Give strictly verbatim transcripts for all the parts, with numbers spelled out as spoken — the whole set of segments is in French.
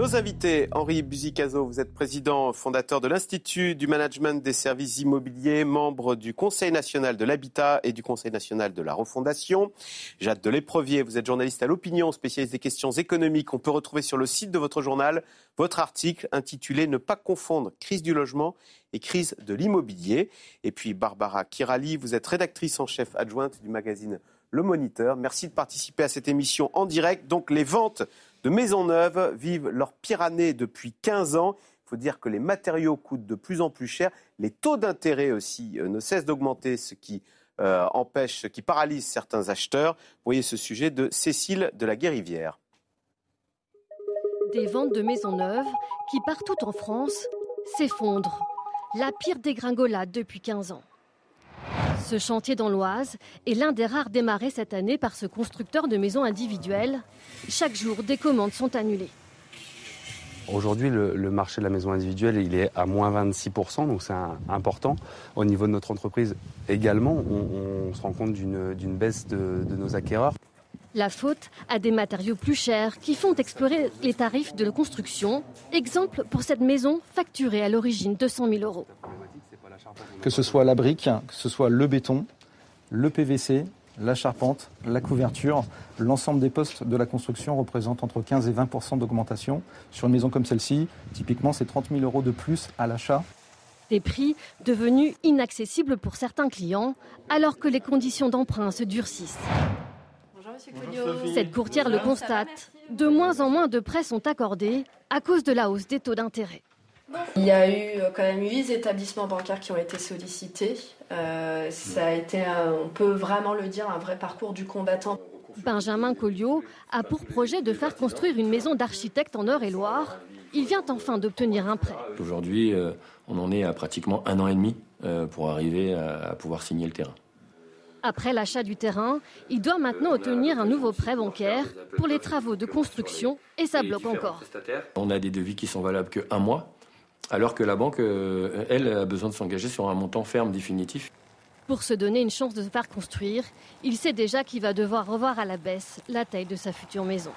Nos invités, Henri Buzicazo, vous êtes président fondateur de l'Institut du Management des Services Immobiliers, membre du Conseil national de l'habitat et du Conseil national de la refondation. Jade de l'Éprevier, vous êtes journaliste à l'Opinion, spécialiste des questions économiques. On peut retrouver sur le site de votre journal votre article intitulé « Ne pas confondre crise du logement et crise de l'immobilier ». Et puis Barbara Kirali, vous êtes rédactrice en chef adjointe du magazine Le Moniteur. Merci de participer à cette émission en direct. Donc les ventes de maisons neuves vivent leur pire année depuis quinze ans. Il faut dire que les matériaux coûtent de plus en plus cher. Les taux d'intérêt aussi euh, ne cessent d'augmenter, ce qui euh, empêche, ce qui paralyse certains acheteurs. Vous voyez ce sujet de Cécile de la Guérivière. Des ventes de maisons neuves qui, partout en France, s'effondrent. La pire dégringolade depuis quinze ans. Ce chantier dans l'Oise est l'un des rares démarrés cette année par ce constructeur de maisons individuelles. Chaque jour, des commandes sont annulées. Aujourd'hui, le, le marché de la maison individuelle, il est à moins vingt-six pour cent, donc c'est un, important. Au niveau de notre entreprise également, on, on se rend compte d'une, d'une baisse de, de nos acquéreurs. La faute à des matériaux plus chers qui font exploser les tarifs de la construction. Exemple pour cette maison facturée à l'origine deux cent mille euros. Que ce soit la brique, que ce soit le béton, le P V C, la charpente, la couverture, l'ensemble des postes de la construction représente entre quinze et vingt pour cent d'augmentation. Sur une maison comme celle-ci, typiquement, c'est trente mille euros de plus à l'achat. Des prix devenus inaccessibles pour certains clients, alors que les conditions d'emprunt se durcissent. Bonjour, monsieur Cognaud. Cette courtière le constate. De moins en moins de prêts sont accordés à cause de la hausse des taux d'intérêt. Il y a eu quand même huit établissements bancaires qui ont été sollicités. Euh, ça a été, un, on peut vraiment le dire, un vrai parcours du combattant. Benjamin Colliot a pour projet de faire construire une maison d'architecte en Eure-et-Loire. Il vient enfin d'obtenir un prêt. Aujourd'hui, euh, on en est à pratiquement un an et demi euh, pour arriver à, à pouvoir signer le terrain. Après l'achat du terrain, il doit maintenant obtenir un nouveau prêt bancaire pour les travaux de construction et ça bloque encore. On a des devis qui sont valables qu'un mois. Alors que la banque, euh, elle, a besoin de s'engager sur un montant ferme définitif. Pour se donner une chance de se faire construire, il sait déjà qu'il va devoir revoir à la baisse la taille de sa future maison.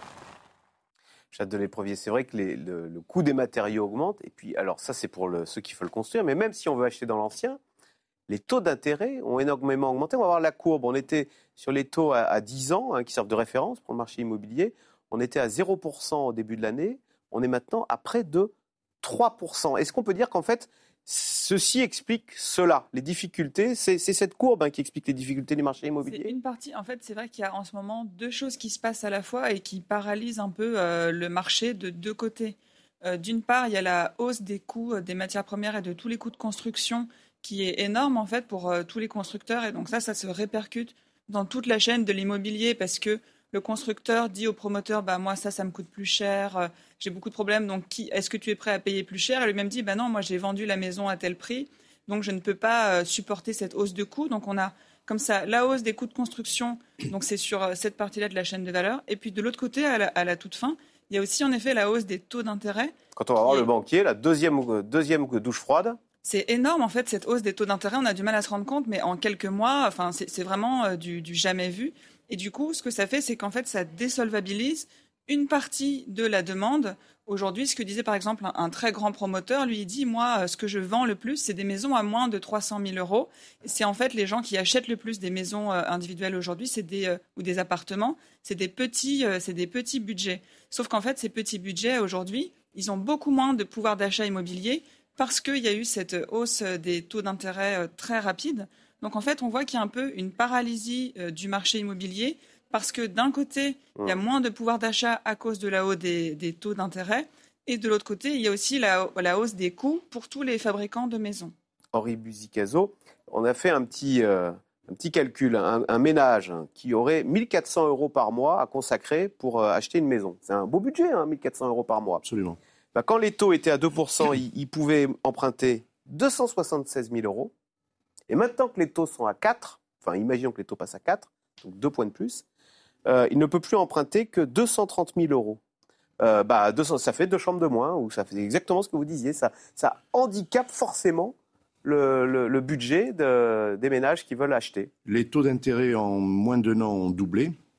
Jade de l'Éprevier, c'est vrai que les, le, le coût des matériaux augmente. Et puis, alors ça, c'est pour le, ceux qui veulent construire. Mais même si on veut acheter dans l'ancien, les taux d'intérêt ont énormément augmenté. On va voir la courbe. On était sur les taux à, à dix ans, hein, qui servent de référence pour le marché immobilier. On était à zéro pour cent au début de l'année. On est maintenant à près de trois pour cent. Est-ce qu'on peut dire qu'en fait, ceci explique cela, les difficultés? C'est, c'est cette courbe hein, qui explique les difficultés du marché immobilier? C'est une partie. En fait, c'est vrai qu'il y a en ce moment deux choses qui se passent à la fois et qui paralysent un peu euh, le marché de deux côtés. Euh, d'une part, il y a la hausse des coûts euh, des matières premières et de tous les coûts de construction qui est énorme en fait pour euh, tous les constructeurs. Et donc ça, ça se répercute dans toute la chaîne de l'immobilier parce que le constructeur dit au promoteur, bah, moi, ça, ça me coûte plus cher, euh, j'ai beaucoup de problèmes, donc qui, est-ce que tu es prêt à payer plus cher? Et lui-même dit, bah non, moi, j'ai vendu la maison à tel prix, donc je ne peux pas euh, supporter cette hausse de coûts. Donc on a comme ça la hausse des coûts de construction, donc c'est sur euh, cette partie-là de la chaîne de valeur. Et puis de l'autre côté, à la, à la toute fin, il y a aussi en effet la hausse des taux d'intérêt. Quand on va voir est... le banquier, la deuxième, deuxième douche froide. C'est énorme en fait, cette hausse des taux d'intérêt, on a du mal à se rendre compte, mais en quelques mois, enfin, c'est, c'est vraiment euh, du, du jamais vu. Et du coup, ce que ça fait, c'est qu'en fait, ça désolvabilise une partie de la demande. Aujourd'hui, ce que disait par exemple un, un très grand promoteur, lui, il dit, moi, ce que je vends le plus, c'est des maisons à moins de trois cent mille euros. Et c'est en fait les gens qui achètent le plus des maisons euh, individuelles aujourd'hui, c'est des, euh, ou des appartements, c'est des petits, euh, c'est des petits budgets. Sauf qu'en fait, ces petits budgets, aujourd'hui, ils ont beaucoup moins de pouvoir d'achat immobilier parce qu'il y a eu cette hausse des taux d'intérêt euh, très rapide. Donc en fait, on voit qu'il y a un peu une paralysie euh, du marché immobilier parce que d'un côté, il y a moins de pouvoir d'achat à cause de la hausse des, des taux d'intérêt et de l'autre côté, il y a aussi la, la hausse des coûts pour tous les fabricants de maisons. Henri Buzicazo, on a fait un petit, euh, un petit calcul, un, un ménage qui aurait mille quatre cents euros par mois à consacrer pour euh, acheter une maison. C'est un beau budget, hein, mille quatre cents euros par mois. Absolument. Bah, quand les taux étaient à deux pour cent, il, il pouvait emprunter deux cent soixante-seize mille euros. Et maintenant que les taux sont à quatre, enfin imaginons que les taux passent à quatre, donc deux points de plus, euh, il ne peut plus emprunter que deux cent trente mille euros. Euh, bah, deux cents, ça fait deux chambres de moins, ou ça fait exactement ce que vous disiez. Ça, ça handicape forcément le, le, le budget de, des ménages qui veulent acheter. Les taux d'intérêt en moins d'un an ont doublé.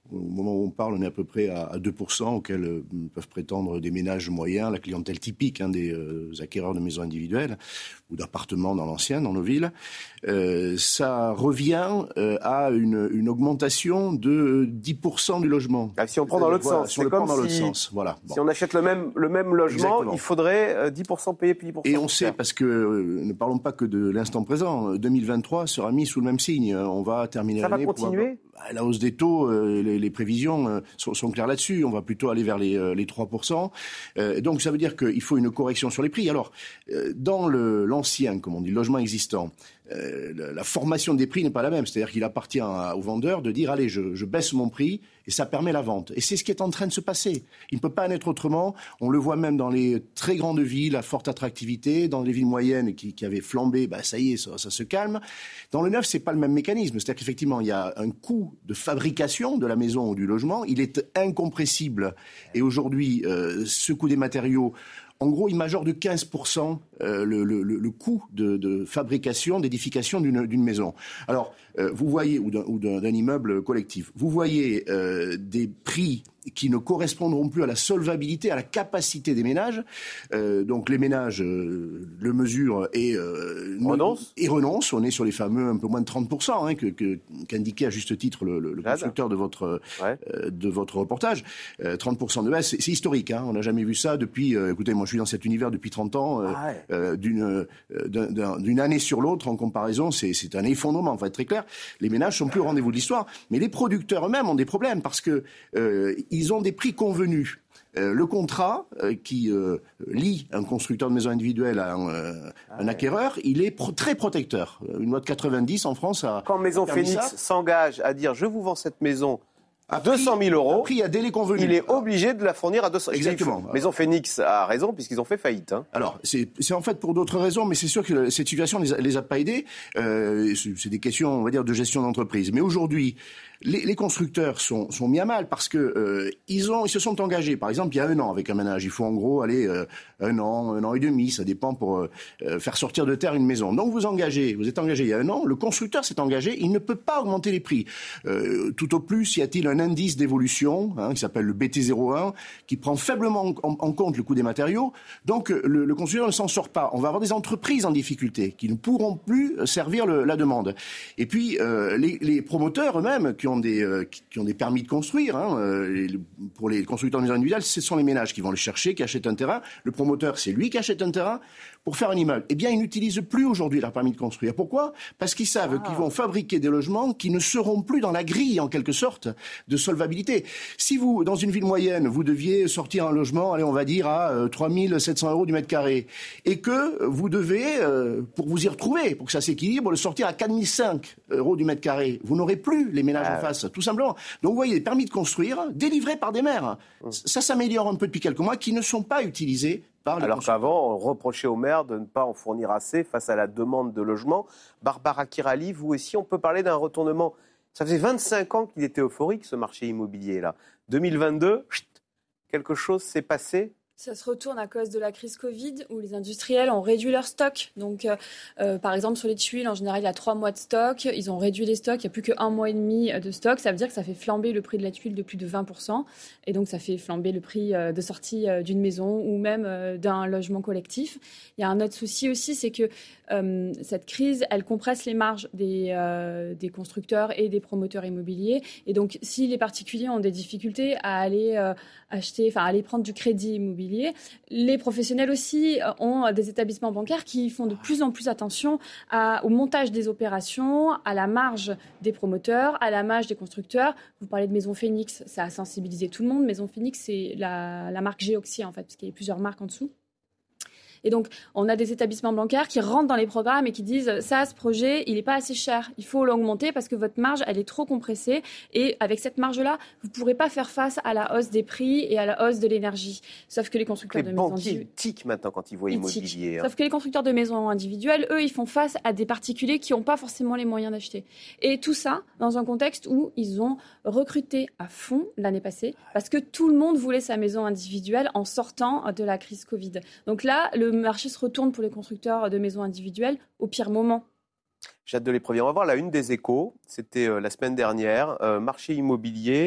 au moment où on parle, on est à peu près à, à deux pour cent auxquels euh, peuvent prétendre des ménages moyens, la clientèle typique hein, des euh, acquéreurs de maisons individuelles ou d'appartements dans l'ancien, dans nos villes. Euh, ça revient euh, à une, une augmentation de dix pour cent du logement. Ah, si on prend dans l'autre voilà, sens, si on c'est le prend comme dans l'autre si, sens, voilà. Bon. Si on achète le même, le même logement, Exactement. il faudrait euh, dix pour cent payer puis dix pour cent. Et on sait, parce que euh, ne parlons pas que de l'instant présent, deux mille vingt-trois sera mis sous le même signe. On va terminer ça l'année. Ça va continuer pour... La hausse des taux, euh, les, les prévisions euh, sont, sont claires là-dessus. On va plutôt aller vers les, euh, les trois pour cent. Euh, donc ça veut dire qu'il faut une correction sur les prix. Alors, euh, dans le, l'ancien, comme on dit, logement existant, euh, la, la formation des prix n'est pas la même. C'est-à-dire qu'il appartient à, au vendeur de dire, allez, je, je baisse mon prix et ça permet la vente. Et c'est ce qui est en train de se passer. Il ne peut pas en être autrement. On le voit même dans les très grandes villes à forte attractivité, dans les villes moyennes qui, qui avaient flambé, bah, ça y est, ça, ça se calme. Dans le neuf, c'est pas le même mécanisme. C'est-à-dire qu'effectivement, il y a un coût de fabrication de la maison ou du logement. Il est incompressible. Et aujourd'hui, euh, ce coût des matériaux, en gros, il majore de quinze pour cent euh, le, le, le coût de, de fabrication, d'édification d'une, d'une maison. Alors, euh, vous voyez, ou d'un, ou d'un, d'un immeuble collectif, vous voyez euh, des prix qui ne correspondront plus à la solvabilité, à la capacité des ménages. Euh, donc les ménages euh, le mesurent et, euh, renoncent. et renoncent. On est sur les fameux un peu moins de trente pour cent hein, que, que, qu'indiquait à juste titre le, le, le constructeur de votre, ouais. euh, de votre reportage. Euh, trente pour cent de baisse, c'est, c'est historique. Hein. On n'a jamais vu ça depuis... Euh, écoutez, moi je suis dans cet univers depuis trente ans. Euh, ah ouais. euh, d'une, euh, d'un, d'un, d'une année sur l'autre, en comparaison, c'est, c'est un effondrement, on va être très clair. Les ménages sont plus au rendez-vous de l'histoire. Mais les producteurs eux-mêmes ont des problèmes parce que euh, ils ont des prix convenus. Euh, le contrat euh, qui euh, lie un constructeur de maison individuelle à un, euh, ah un acquéreur, ouais. il est pro- très protecteur. Une loi de quatre-vingt-dix en France a... Quand Maison Phoenix ça. s'engage à dire « je vous vends cette maison » à deux cent mille euros, prix à délai convenu. Il est obligé de la fournir à deux cents. Exactement. Maison Phoenix a raison puisqu'ils ont fait faillite. Hein. Alors, c'est, c'est en fait pour d'autres raisons, mais c'est sûr que cette situation les a, les a pas aidés. Euh, c'est, c'est des questions, on va dire, de gestion d'entreprise. Mais aujourd'hui, les, les constructeurs sont, sont mis à mal parce que euh, ils ont, ils se sont engagés. Par exemple, il y a un an avec un ménage, il faut en gros aller euh, un an, un an et demi, ça dépend pour euh, faire sortir de terre une maison. Donc vous engagez, vous êtes engagé il y a un an, le constructeur s'est engagé, il ne peut pas augmenter les prix. Euh, tout au plus, y a-t-il un indice d'évolution hein, qui s'appelle le B T zéro un, qui prend faiblement en, en, en compte le coût des matériaux. Donc le, le constructeur ne s'en sort pas. On va avoir des entreprises en difficulté qui ne pourront plus servir le, la demande. Et puis euh, les, les promoteurs eux-mêmes qui ont des euh, qui ont des permis de construire hein, euh, pour les constructeurs de maisons individuelles, ce sont les ménages qui vont les chercher, qui achètent un terrain. Le promoteur, c'est lui qui achète un terrain pour faire un immeuble. Eh bien, ils n'utilisent plus aujourd'hui leur permis de construire. Pourquoi ? Parce qu'ils savent ah. qu'ils vont fabriquer des logements qui ne seront plus dans la grille, en quelque sorte, de solvabilité. Si vous, dans une ville moyenne, vous deviez sortir un logement, allez, on va dire, à euh, trois mille sept cents euros du mètre carré, et que vous devez, euh, pour vous y retrouver, pour que ça s'équilibre, le sortir à quatre mille cinq euros du mètre carré, vous n'aurez plus les ménages ah. en face, tout simplement. Donc, vous voyez, les permis de construire, délivrés par des maires. Mmh. Ça s'améliore un peu depuis quelques mois, qui ne sont pas utilisés. Alors qu'avant, on reprochait aux maires de ne pas en fournir assez face à la demande de logement. Barbara Kirali, vous aussi, on peut parler d'un retournement. Ça faisait vingt-cinq ans qu'il était euphorique, ce marché immobilier-là. deux mille vingt-deux, chut, quelque chose s'est passé ? Ça se retourne à cause de la crise Covid où les industriels ont réduit leur stock. Donc, euh, euh, par exemple, sur les tuiles, en général, il y a trois mois de stock. Ils ont réduit les stocks. Il n'y a plus qu'un mois et demi de stock. Ça veut dire que ça fait flamber le prix de la tuile de plus de vingt pour cent. Et donc, ça fait flamber le prix de sortie d'une maison ou même d'un logement collectif. Il y a un autre souci aussi, c'est que euh, cette crise, elle compresse les marges des, euh, des constructeurs et des promoteurs immobiliers. Et donc, si les particuliers ont des difficultés à aller euh, acheter, enfin, à aller prendre du crédit immobilier, les professionnels aussi ont des établissements bancaires qui font de plus en plus attention à, au montage des opérations, à la marge des promoteurs, à la marge des constructeurs. Vous parlez de Maison Phoenix, ça a sensibilisé tout le monde. Maison Phoenix, c'est la, la marque Geoxy, en fait, parce qu'il y a plusieurs marques en dessous. Et donc, on a des établissements bancaires qui rentrent dans les programmes et qui disent « ça, ce projet, il n'est pas assez cher. Il faut l'augmenter parce que votre marge, elle est trop compressée. Et avec cette marge-là, vous ne pourrez pas faire face à la hausse des prix et à la hausse de l'énergie. » Sauf que les constructeurs les de maisons individuelles... Les banquiers tiquent maintenant quand ils voient immobilier. Hein. Sauf que les constructeurs de maisons individuelles, eux, ils font face à des particuliers qui n'ont pas forcément les moyens d'acheter. Et tout ça dans un contexte où ils ont recruté à fond l'année passée parce que tout le monde voulait sa maison individuelle en sortant de la crise Covid. Donc là, le Le marché se retourne pour les constructeurs de maisons individuelles au pire moment. Jade de l'Éprevier, on va voir la une des Échos. C'était euh, la semaine dernière. Euh, marché immobilier,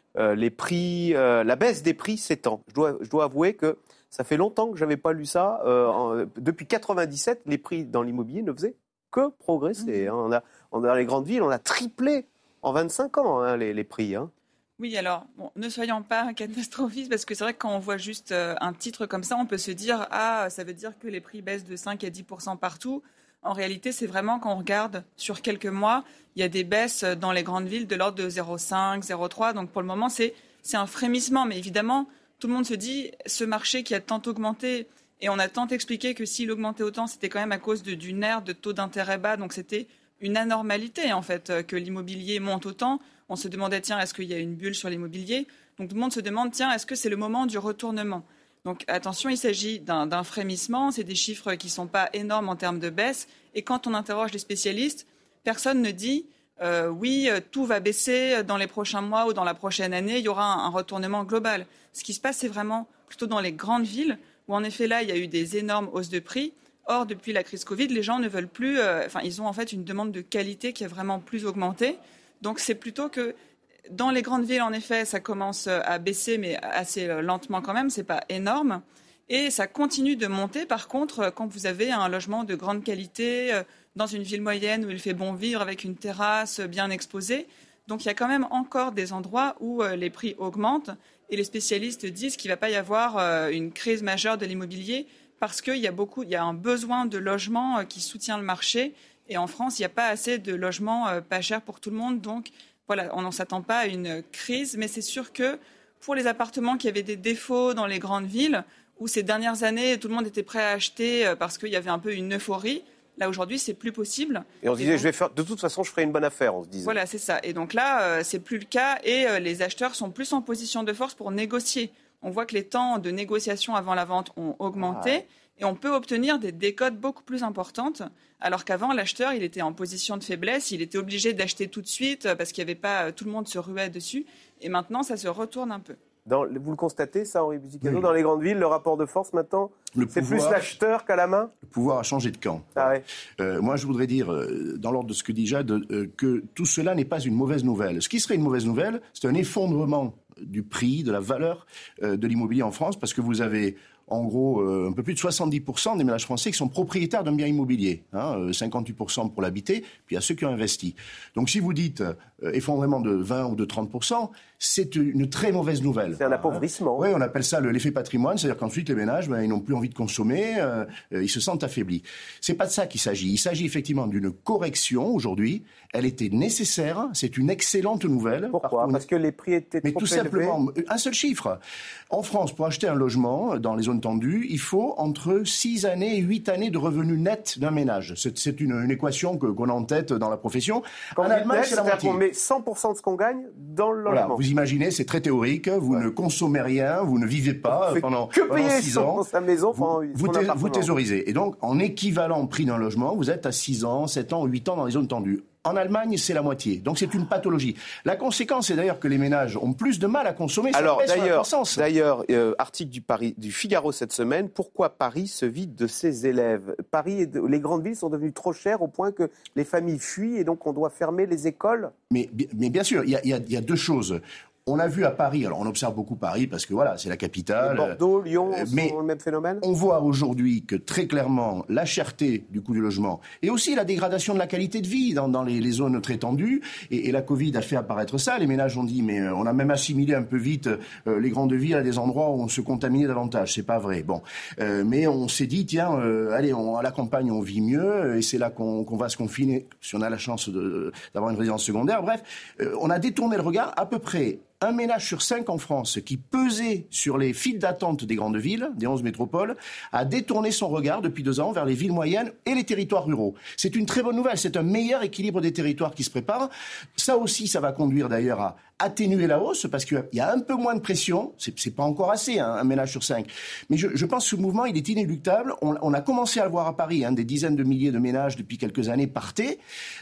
euh, les prix, euh, la baisse des prix s'étend. Je dois, je dois avouer que ça fait longtemps que je n'avais pas lu ça. Euh, en, depuis quatre-vingt-dix-sept, les prix dans l'immobilier ne faisaient que progresser. Mmh. Hein. On a, on a, dans les grandes villes, on a triplé en vingt-cinq ans hein, les, les prix. Hein. Oui, alors, bon, ne soyons pas catastrophistes, parce que c'est vrai que quand on voit juste euh, un titre comme ça, on peut se dire « Ah, ça veut dire que les prix baissent de cinq à dix pour cent partout ». En réalité, c'est vraiment quand on regarde sur quelques mois, il y a des baisses dans les grandes villes de l'ordre de zéro virgule cinq, zéro virgule trois. Donc pour le moment, c'est, c'est un frémissement. Mais évidemment, tout le monde se dit, ce marché qui a tant augmenté, et on a tant expliqué que s'il augmentait autant, c'était quand même à cause de, d'une ère de taux d'intérêt bas. Donc c'était une anormalité, en fait, que l'immobilier monte autant. On se demandait, tiens, est-ce qu'il y a une bulle sur l'immobilier ? Donc tout le monde se demande, tiens, est-ce que c'est le moment du retournement ? Donc attention, il s'agit d'un, d'un frémissement, c'est des chiffres qui ne sont pas énormes en termes de baisse. Et quand on interroge les spécialistes, personne ne dit euh, oui, tout va baisser dans les prochains mois ou dans la prochaine année, il y aura un, un retournement global. Ce qui se passe, c'est vraiment plutôt dans les grandes villes, où en effet là, il y a eu des énormes hausses de prix. Or, depuis la crise Covid, les gens ne veulent plus, euh, enfin, ils ont en fait une demande de qualité qui a vraiment plus augmenté. Donc c'est plutôt que dans les grandes villes, en effet, ça commence à baisser, mais assez lentement quand même, c'est pas énorme. Et ça continue de monter, par contre, quand vous avez un logement de grande qualité, dans une ville moyenne où il fait bon vivre, avec une terrasse bien exposée. Donc il y a quand même encore des endroits où les prix augmentent. Et les spécialistes disent qu'il ne va pas y avoir une crise majeure de l'immobilier parce qu'il y a beaucoup, il y a un besoin de logement qui soutient le marché. Et en France, il n'y a pas assez de logements pas chers pour tout le monde. Donc voilà, on n'en s'attend pas à une crise. Mais c'est sûr que pour les appartements qui avaient des défauts dans les grandes villes, où ces dernières années, tout le monde était prêt à acheter parce qu'il y avait un peu une euphorie, là, aujourd'hui, c'est plus possible. Et on se disait, donc, je vais faire, de toute façon, je ferai une bonne affaire, on se disait. Voilà, c'est ça. Et donc là, euh, c'est plus le cas et euh, les acheteurs sont plus en position de force pour négocier. On voit que les temps de négociation avant la vente ont augmenté. Ah ouais. Et on peut obtenir des décotes beaucoup plus importantes, alors qu'avant, l'acheteur, il était en position de faiblesse, il était obligé d'acheter tout de suite parce qu'il n'y avait pas, tout le monde se ruait dessus. Et maintenant, ça se retourne un peu. Dans, vous le constatez, ça, Henri Buzicazo, oui. Dans les grandes villes, le rapport de force maintenant, le c'est pouvoir, plus l'acheteur qu'à la main ? Le pouvoir a changé de camp. Ah ouais. euh, moi, je voudrais dire, euh, dans l'ordre de ce que dit Jade, euh, que tout cela n'est pas une mauvaise nouvelle. Ce qui serait une mauvaise nouvelle, c'est un effondrement du prix, de la valeur euh, de l'immobilier en France, parce que vous avez en gros euh, un peu plus de soixante-dix pour cent des ménages français qui sont propriétaires d'un bien immobilier, hein, euh, cinquante-huit pour cent pour l'habiter, puis il y a ceux qui ont investi. Donc si vous dites euh, effondrement de vingt ou de trente pour cent, c'est une très mauvaise nouvelle. C'est un appauvrissement. Hein. Oui, on appelle ça le, l'effet patrimoine, c'est-à-dire qu'ensuite les ménages, ben, ils n'ont plus envie de consommer, euh, ils se sentent affaiblis. C'est pas de ça qu'il s'agit. Il s'agit effectivement d'une correction aujourd'hui. Elle était nécessaire, c'est une excellente nouvelle. Pourquoi ? Parce que les prix étaient Mais trop tout élevés. simplement, un seul chiffre. En France, pour acheter un logement dans les zones tendues, il faut entre six années et huit années de revenus nets d'un ménage. C'est, c'est une, une équation que, qu'on a en tête dans la profession. Quand en Allemagne, c'est la moitié. On met cent pour cent de ce qu'on gagne dans le voilà, logement. Vous imaginez, c'est très théorique. Vous ouais. ne consommez rien, vous ne vivez pas vous pendant, que pendant six ans. Pour sa maison, vous, vous, thé, vous thésaurisez. Et donc, en équivalent prix d'un logement, vous êtes à six ans, sept ans, huit ans dans les zones tendues. En Allemagne, c'est la moitié. Donc, c'est une pathologie. La conséquence, c'est d'ailleurs que les ménages ont plus de mal à consommer. Alors, d'ailleurs, d'ailleurs euh, article du, Paris, du Figaro cette semaine, pourquoi Paris se vide de ses élèves ? Paris, et de, les grandes villes sont devenues trop chères au point que les familles fuient et donc on doit fermer les écoles ? Mais, mais bien sûr, il y a, y, a, y a deux choses. On a vu à Paris, alors on observe beaucoup Paris parce que voilà, c'est la capitale. Et Bordeaux, Lyon, euh, mais sont le même phénomène. On voit aujourd'hui que très clairement la cherté du coût du logement et aussi la dégradation de la qualité de vie dans, dans les, les zones très tendues. Et, et la Covid a fait apparaître ça. Les ménages ont dit, mais euh, on a même assimilé un peu vite euh, les grandes villes à des endroits où on se contaminait davantage. C'est pas vrai. Bon, euh, mais on s'est dit, tiens, euh, allez, on, à la campagne on vit mieux et c'est là qu'on, qu'on va se confiner si on a la chance de, d'avoir une résidence secondaire. Bref, euh, on a détourné le regard à peu près. Un ménage sur cinq en France qui pesait sur les files d'attente des grandes villes, des onze métropoles, a détourné son regard depuis deux ans vers les villes moyennes et les territoires ruraux. C'est une très bonne nouvelle, c'est un meilleur équilibre des territoires qui se prépare. Ça aussi, ça va conduire d'ailleurs à atténuer la hausse parce qu'il y a un peu moins de pression. C'est, c'est pas encore assez, hein, un ménage sur cinq. Mais je, je pense que ce mouvement, il est inéluctable. On, on a commencé à le voir à Paris, hein, des dizaines de milliers de ménages depuis quelques années partaient.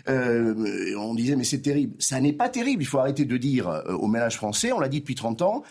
Euh, on disait, mais c'est terrible. Ça n'est pas terrible. Il faut arrêter de dire euh, aux ménages français, on l'a dit depuis trente ans,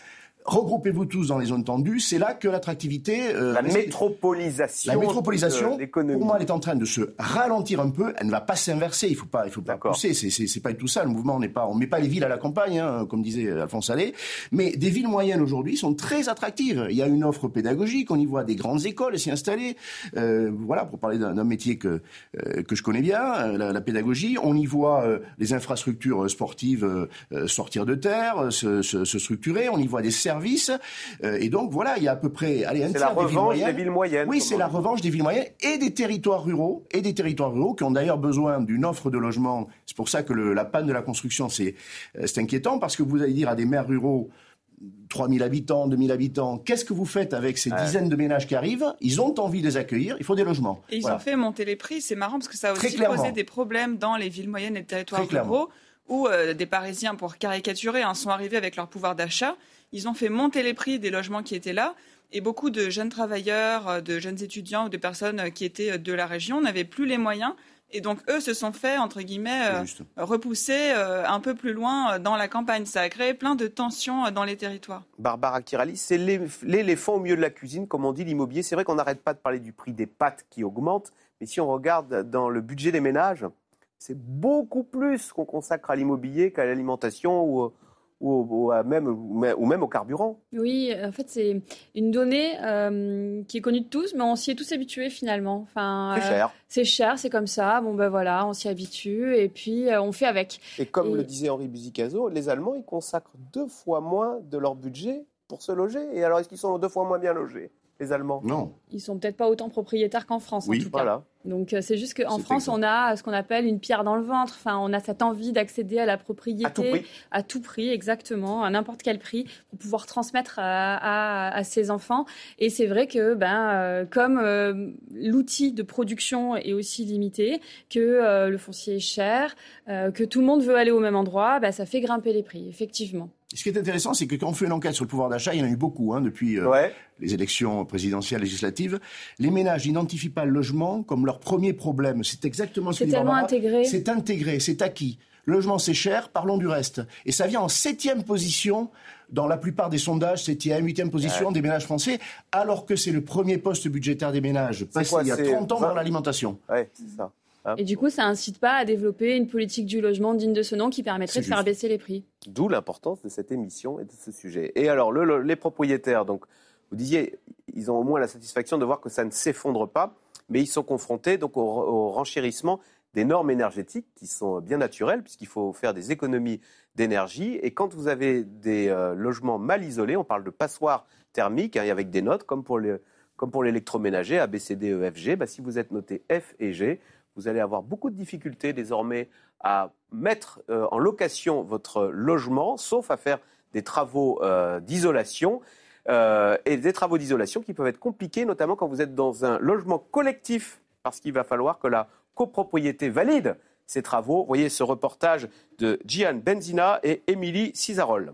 regroupez-vous tous dans les zones tendues, c'est là que l'attractivité... Euh, la métropolisation. La métropolisation, de pour moi, elle est en train de se ralentir un peu. Elle ne va pas s'inverser. Il faut pas, il faut pas pousser. C'est, c'est, c'est pas du tout ça. Le mouvement n'est pas... On ne met pas les villes à la campagne, hein, comme disait Alphonse Allais. Mais des villes moyennes, aujourd'hui, sont très attractives. Il y a une offre pédagogique. On y voit des grandes écoles s'y installer. Euh, voilà, pour parler d'un, d'un métier que, euh, que je connais bien, la, la pédagogie. On y voit euh, les infrastructures sportives euh, sortir de terre, se, se, se structurer. On y voit des services. Euh, et donc, voilà, il y a à peu près, allez, un tiers des villes moyennes. C'est la revanche des villes moyennes. Oui, c'est la revanche des villes moyennes et des territoires ruraux, et des territoires ruraux qui ont d'ailleurs besoin d'une offre de logement. C'est pour ça que le, la panne de la construction, c'est, c'est inquiétant, parce que vous allez dire à des maires ruraux, trois mille habitants, deux mille habitants, qu'est-ce que vous faites avec ces ouais. dizaines de ménages qui arrivent? Ils ont envie de les accueillir, il faut des logements. Et ils voilà. ont fait monter les prix, c'est marrant, parce que ça a aussi posé des problèmes dans les villes moyennes et les territoires Très ruraux, clairement. où euh, des Parisiens, pour caricaturer, hein, sont arrivés avec leur pouvoir d'achat. Ils ont fait monter les prix des logements qui étaient là, et beaucoup de jeunes travailleurs, de jeunes étudiants ou de personnes qui étaient de la région n'avaient plus les moyens. Et donc, eux se sont fait, entre guillemets, euh, repousser euh, un peu plus loin dans la campagne. Ça a créé plein de tensions dans les territoires. Barbara Kiraly, c'est l'éléphant au milieu de la cuisine, comme on dit, l'immobilier. C'est vrai qu'on n'arrête pas de parler du prix des pâtes qui augmente, mais si on regarde dans le budget des ménages, c'est beaucoup plus qu'on consacre à l'immobilier qu'à l'alimentation ou... Ou, ou, à même, ou même au carburant. Oui, en fait, c'est une donnée euh, qui est connue de tous, mais on s'y est tous habitués finalement. Enfin, c'est cher. Euh, c'est cher, c'est comme ça. Bon, ben voilà, on s'y habitue et puis euh, on fait avec. Et comme et... le disait Henri Buzicazo, les Allemands, ils consacrent deux fois moins de leur budget pour se loger. Et alors, est-ce qu'ils sont deux fois moins bien logés, les Allemands? Non. Ils sont peut-être pas autant propriétaires qu'en France, oui, en tout voilà. cas. Donc, c'est juste qu'en France, exact. on a ce qu'on appelle une pierre dans le ventre. Enfin, on a cette envie d'accéder à la propriété. À tout prix. À tout prix, exactement, à n'importe quel prix, pour pouvoir transmettre à, à, à ses enfants. Et c'est vrai que, ben, euh, comme euh, l'outil de production est aussi limité, que euh, le foncier est cher, euh, que tout le monde veut aller au même endroit, ben, ça fait grimper les prix, effectivement. Ce qui est intéressant, c'est que quand on fait une enquête sur le pouvoir d'achat, il y en a eu beaucoup hein, depuis euh, ouais. les élections présidentielles, législatives. Les ménages n'identifient pas le logement comme leur premier problème. C'est exactement ce que dit Barbara. C'est tellement intégré. C'est intégré, c'est acquis. Le logement, c'est cher, parlons du reste. Et ça vient en septième position dans la plupart des sondages, septième, huitième position ouais. des ménages français, alors que c'est le premier poste budgétaire des ménages, passé il y a trente ans dans l'alimentation. Oui, c'est ça. Et du coup, ça incite pas à développer une politique du logement digne de ce nom qui permettrait c'est de juste. faire baisser les prix. D'où l'importance de cette émission et de ce sujet. Et alors, le, le, les propriétaires, donc, vous disiez, ils ont au moins la satisfaction de voir que ça ne s'effondre pas, mais ils sont confrontés donc, au, au renchérissement des normes énergétiques qui sont bien naturelles, puisqu'il faut faire des économies d'énergie. Et quand vous avez des euh, logements mal isolés, on parle de passoires thermiques, hein, avec des notes, comme pour, les, comme pour l'électroménager, A, B, C, D, E, F, G, bah, si vous êtes noté F et G, vous allez avoir beaucoup de difficultés désormais à mettre euh, en location votre logement, sauf à faire des travaux euh, d'isolation. Euh, et des travaux d'isolation qui peuvent être compliqués, notamment quand vous êtes dans un logement collectif, parce qu'il va falloir que la copropriété valide ces travaux. Vous voyez ce reportage de Gian Benzina et Émilie Cisarol.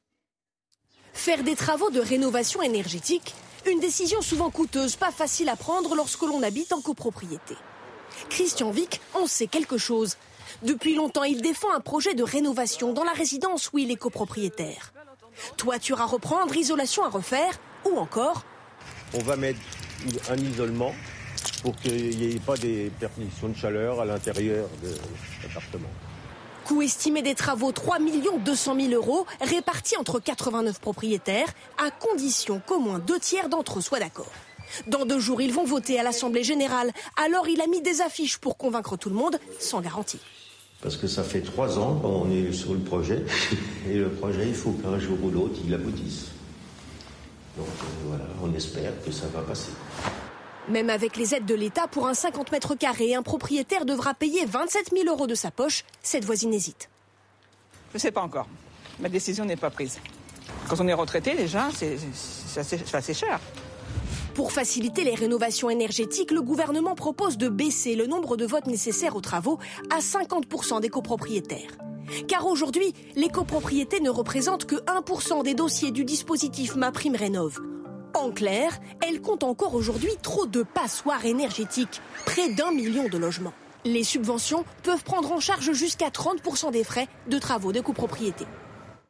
Faire des travaux de rénovation énergétique, une décision souvent coûteuse, pas facile à prendre lorsque l'on habite en copropriété. Christian Vic en sait quelque chose. Depuis longtemps, il défend un projet de rénovation dans la résidence où il est copropriétaire. Toiture à reprendre, isolation à refaire, ou encore... On va mettre un isolement pour qu'il n'y ait pas des permissions de chaleur à l'intérieur de l'appartement. Coût estimé des travaux trois millions deux cent mille euros, répartis entre quatre-vingt-neuf propriétaires, à condition qu'au moins deux tiers d'entre eux soient d'accord. Dans deux jours, ils vont voter à l'Assemblée générale. Alors il a mis des affiches pour convaincre tout le monde, sans garantie. Parce que ça fait trois ans qu'on est sur le projet. Et le projet, il faut qu'un jour ou l'autre, il aboutisse. Donc euh, voilà, on espère que ça va passer. Même avec les aides de l'État, pour un cinquante mètres carrés, un propriétaire devra payer vingt-sept mille euros de sa poche. Cette voisine hésite. Je ne sais pas encore. Ma décision n'est pas prise. Quand on est retraité, déjà, c'est, c'est, assez, c'est assez cher. Pour faciliter les rénovations énergétiques, le gouvernement propose de baisser le nombre de votes nécessaires aux travaux à cinquante pour cent des copropriétaires. Car aujourd'hui, les copropriétés ne représentent que un pour cent des dossiers du dispositif MaPrimeRénov'. En clair, elles comptent encore aujourd'hui trop de passoires énergétiques, près d'un million de logements. Les subventions peuvent prendre en charge jusqu'à trente pour cent des frais de travaux de copropriété.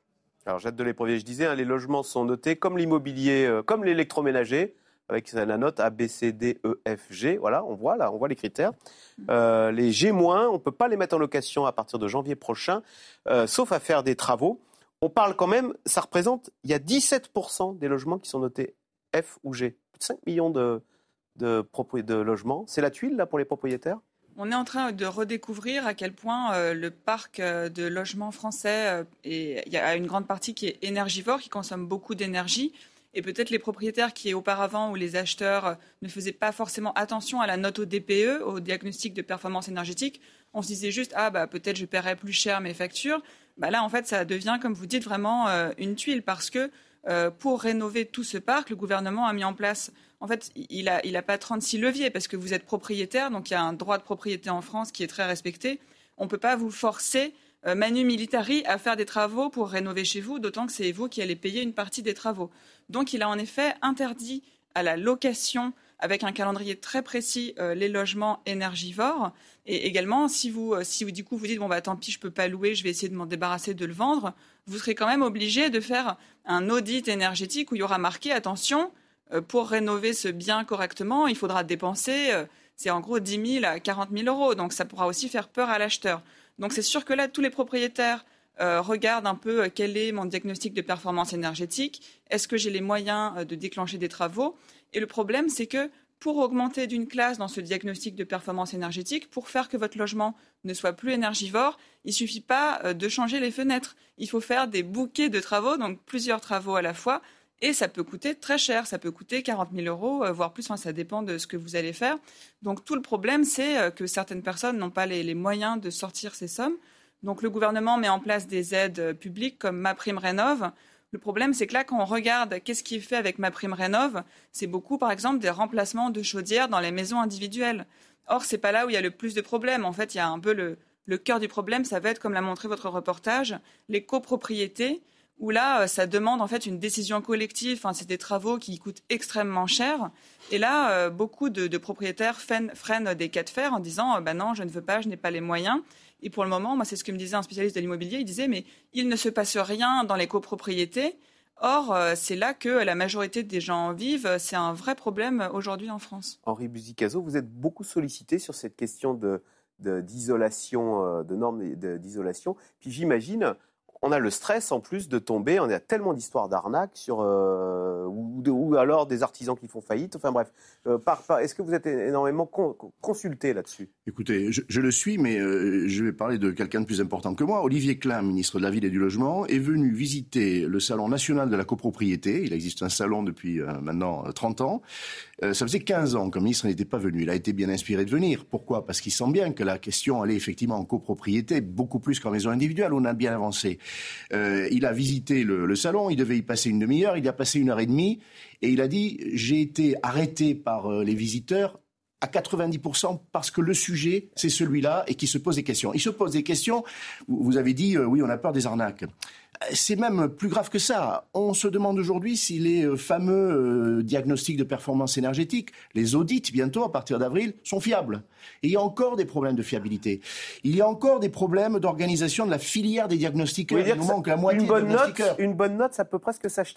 Alors, Jade Delaie-Provier, je disais, hein, les logements sont notés comme l'immobilier, euh, comme l'électroménager, avec la note A, B, C, D, E, F, G. Voilà, on voit là, on voit les critères. Euh, les G-, on ne peut pas les mettre en location à partir de janvier prochain, euh, sauf à faire des travaux. On parle quand même, ça représente, il y a dix-sept pour cent des logements qui sont notés F ou G. Plus de cinq millions de, de, propri- de logements. C'est la tuile, là, pour les propriétaires ? On est en train de redécouvrir à quel point euh, le parc euh, de logements français, euh, est, il y a une grande partie qui est énergivore, qui consomme beaucoup d'énergie. Et peut-être les propriétaires qui, auparavant, ou les acheteurs euh, ne faisaient pas forcément attention à la note au D P E, au diagnostic de performance énergétique. On se disait juste, ah, bah, peut-être je paierai plus cher mes factures. Bah, là, en fait, ça devient, comme vous dites, vraiment euh, une tuile parce que euh, pour rénover tout ce parc, le gouvernement a mis en place... En fait, il n'a il a pas trente-six leviers parce que vous êtes propriétaire, donc il y a un droit de propriété en France qui est très respecté. On ne peut pas vous forcer, euh, manu militari, à faire des travaux pour rénover chez vous, d'autant que c'est vous qui allez payer une partie des travaux. Donc il a en effet interdit à la location, avec un calendrier très précis, euh, les logements énergivores. Et également, si vous, euh, si vous, du coup, vous dites, bon, bah, tant pis, je ne peux pas louer, je vais essayer de m'en débarrasser, de le vendre, vous serez quand même obligé de faire un audit énergétique où il y aura marqué, attention, pour rénover ce bien correctement, il faudra dépenser, c'est en gros dix mille à quarante mille euros. Donc ça pourra aussi faire peur à l'acheteur. Donc c'est sûr que là, tous les propriétaires euh, regardent un peu euh, quel est mon diagnostic de performance énergétique. Est-ce que j'ai les moyens euh, de déclencher des travaux ? Et le problème, c'est que pour augmenter d'une classe dans ce diagnostic de performance énergétique, pour faire que votre logement ne soit plus énergivore, il ne suffit pas euh, de changer les fenêtres. Il faut faire des bouquets de travaux, donc plusieurs travaux à la fois. Et ça peut coûter très cher, ça peut coûter quarante mille euros, euh, voire plus, enfin, ça dépend de ce que vous allez faire. Donc tout le problème, c'est euh, que certaines personnes n'ont pas les, les moyens de sortir ces sommes. Donc le gouvernement met en place des aides euh, publiques comme MaPrimeRénov'. Le problème, c'est que là, quand on regarde qu'est-ce qui est fait avec MaPrimeRénov', c'est beaucoup, par exemple, des remplacements de chaudières dans les maisons individuelles. Or, c'est pas là où il y a le plus de problèmes. En fait, il y a un peu le, le cœur du problème, ça va être, comme l'a montré votre reportage, les copropriétés, où là, ça demande en fait une décision collective. Enfin, c'est des travaux qui coûtent extrêmement cher. Et là, euh, beaucoup de, de propriétaires freinent, freinent des cas de fer en disant bah « non, je ne veux pas, je n'ai pas les moyens ». Et pour le moment, moi, c'est ce que me disait un spécialiste de l'immobilier, il disait « mais il ne se passe rien dans les copropriétés ». Or, euh, c'est là que la majorité des gens vivent. C'est un vrai problème aujourd'hui en France. Henri Buzy-Cazot, vous êtes beaucoup sollicité sur cette question de, de, d'isolation, de normes de, d'isolation. Puis j'imagine... On a le stress en plus de tomber, on a tellement d'histoires d'arnaques sur, euh, ou, de, ou alors des artisans qui font faillite. Enfin bref, euh, par, par, est-ce que vous êtes énormément con, consulté là-dessus ? Écoutez, je, je le suis, mais euh, je vais parler de quelqu'un de plus important que moi. Olivier Klein, ministre de la Ville et du Logement, est venu visiter le Salon national de la copropriété. Il existe un salon depuis euh, maintenant trente ans. Euh, ça faisait quinze ans qu'un ministre n'était pas venu. Il a été bien inspiré de venir. Pourquoi ? Parce qu'il sent bien que la question allait effectivement en copropriété, beaucoup plus qu'en maison individuelle. On a bien avancé. Euh, il a visité le, le salon, il devait y passer une demi-heure, il y a passé une heure et demie, et il a dit « j'ai été arrêté par euh, les visiteurs à quatre-vingt-dix pour cent parce que le sujet, c'est celui-là, et qui se pose des questions. » Il se pose des questions, vous avez dit euh, « oui, on a peur des arnaques ». C'est même plus grave que ça. On se demande aujourd'hui si les fameux euh, diagnostics de performance énergétique, les audits bientôt à partir d'avril, sont fiables. Et il y a encore des problèmes de fiabilité. Il y a encore des problèmes d'organisation de la filière des diagnostiqueurs. Il nous manque la moitié une bonne des diagnostiqueurs. Note, une bonne note, ça peut presque s'acheter ?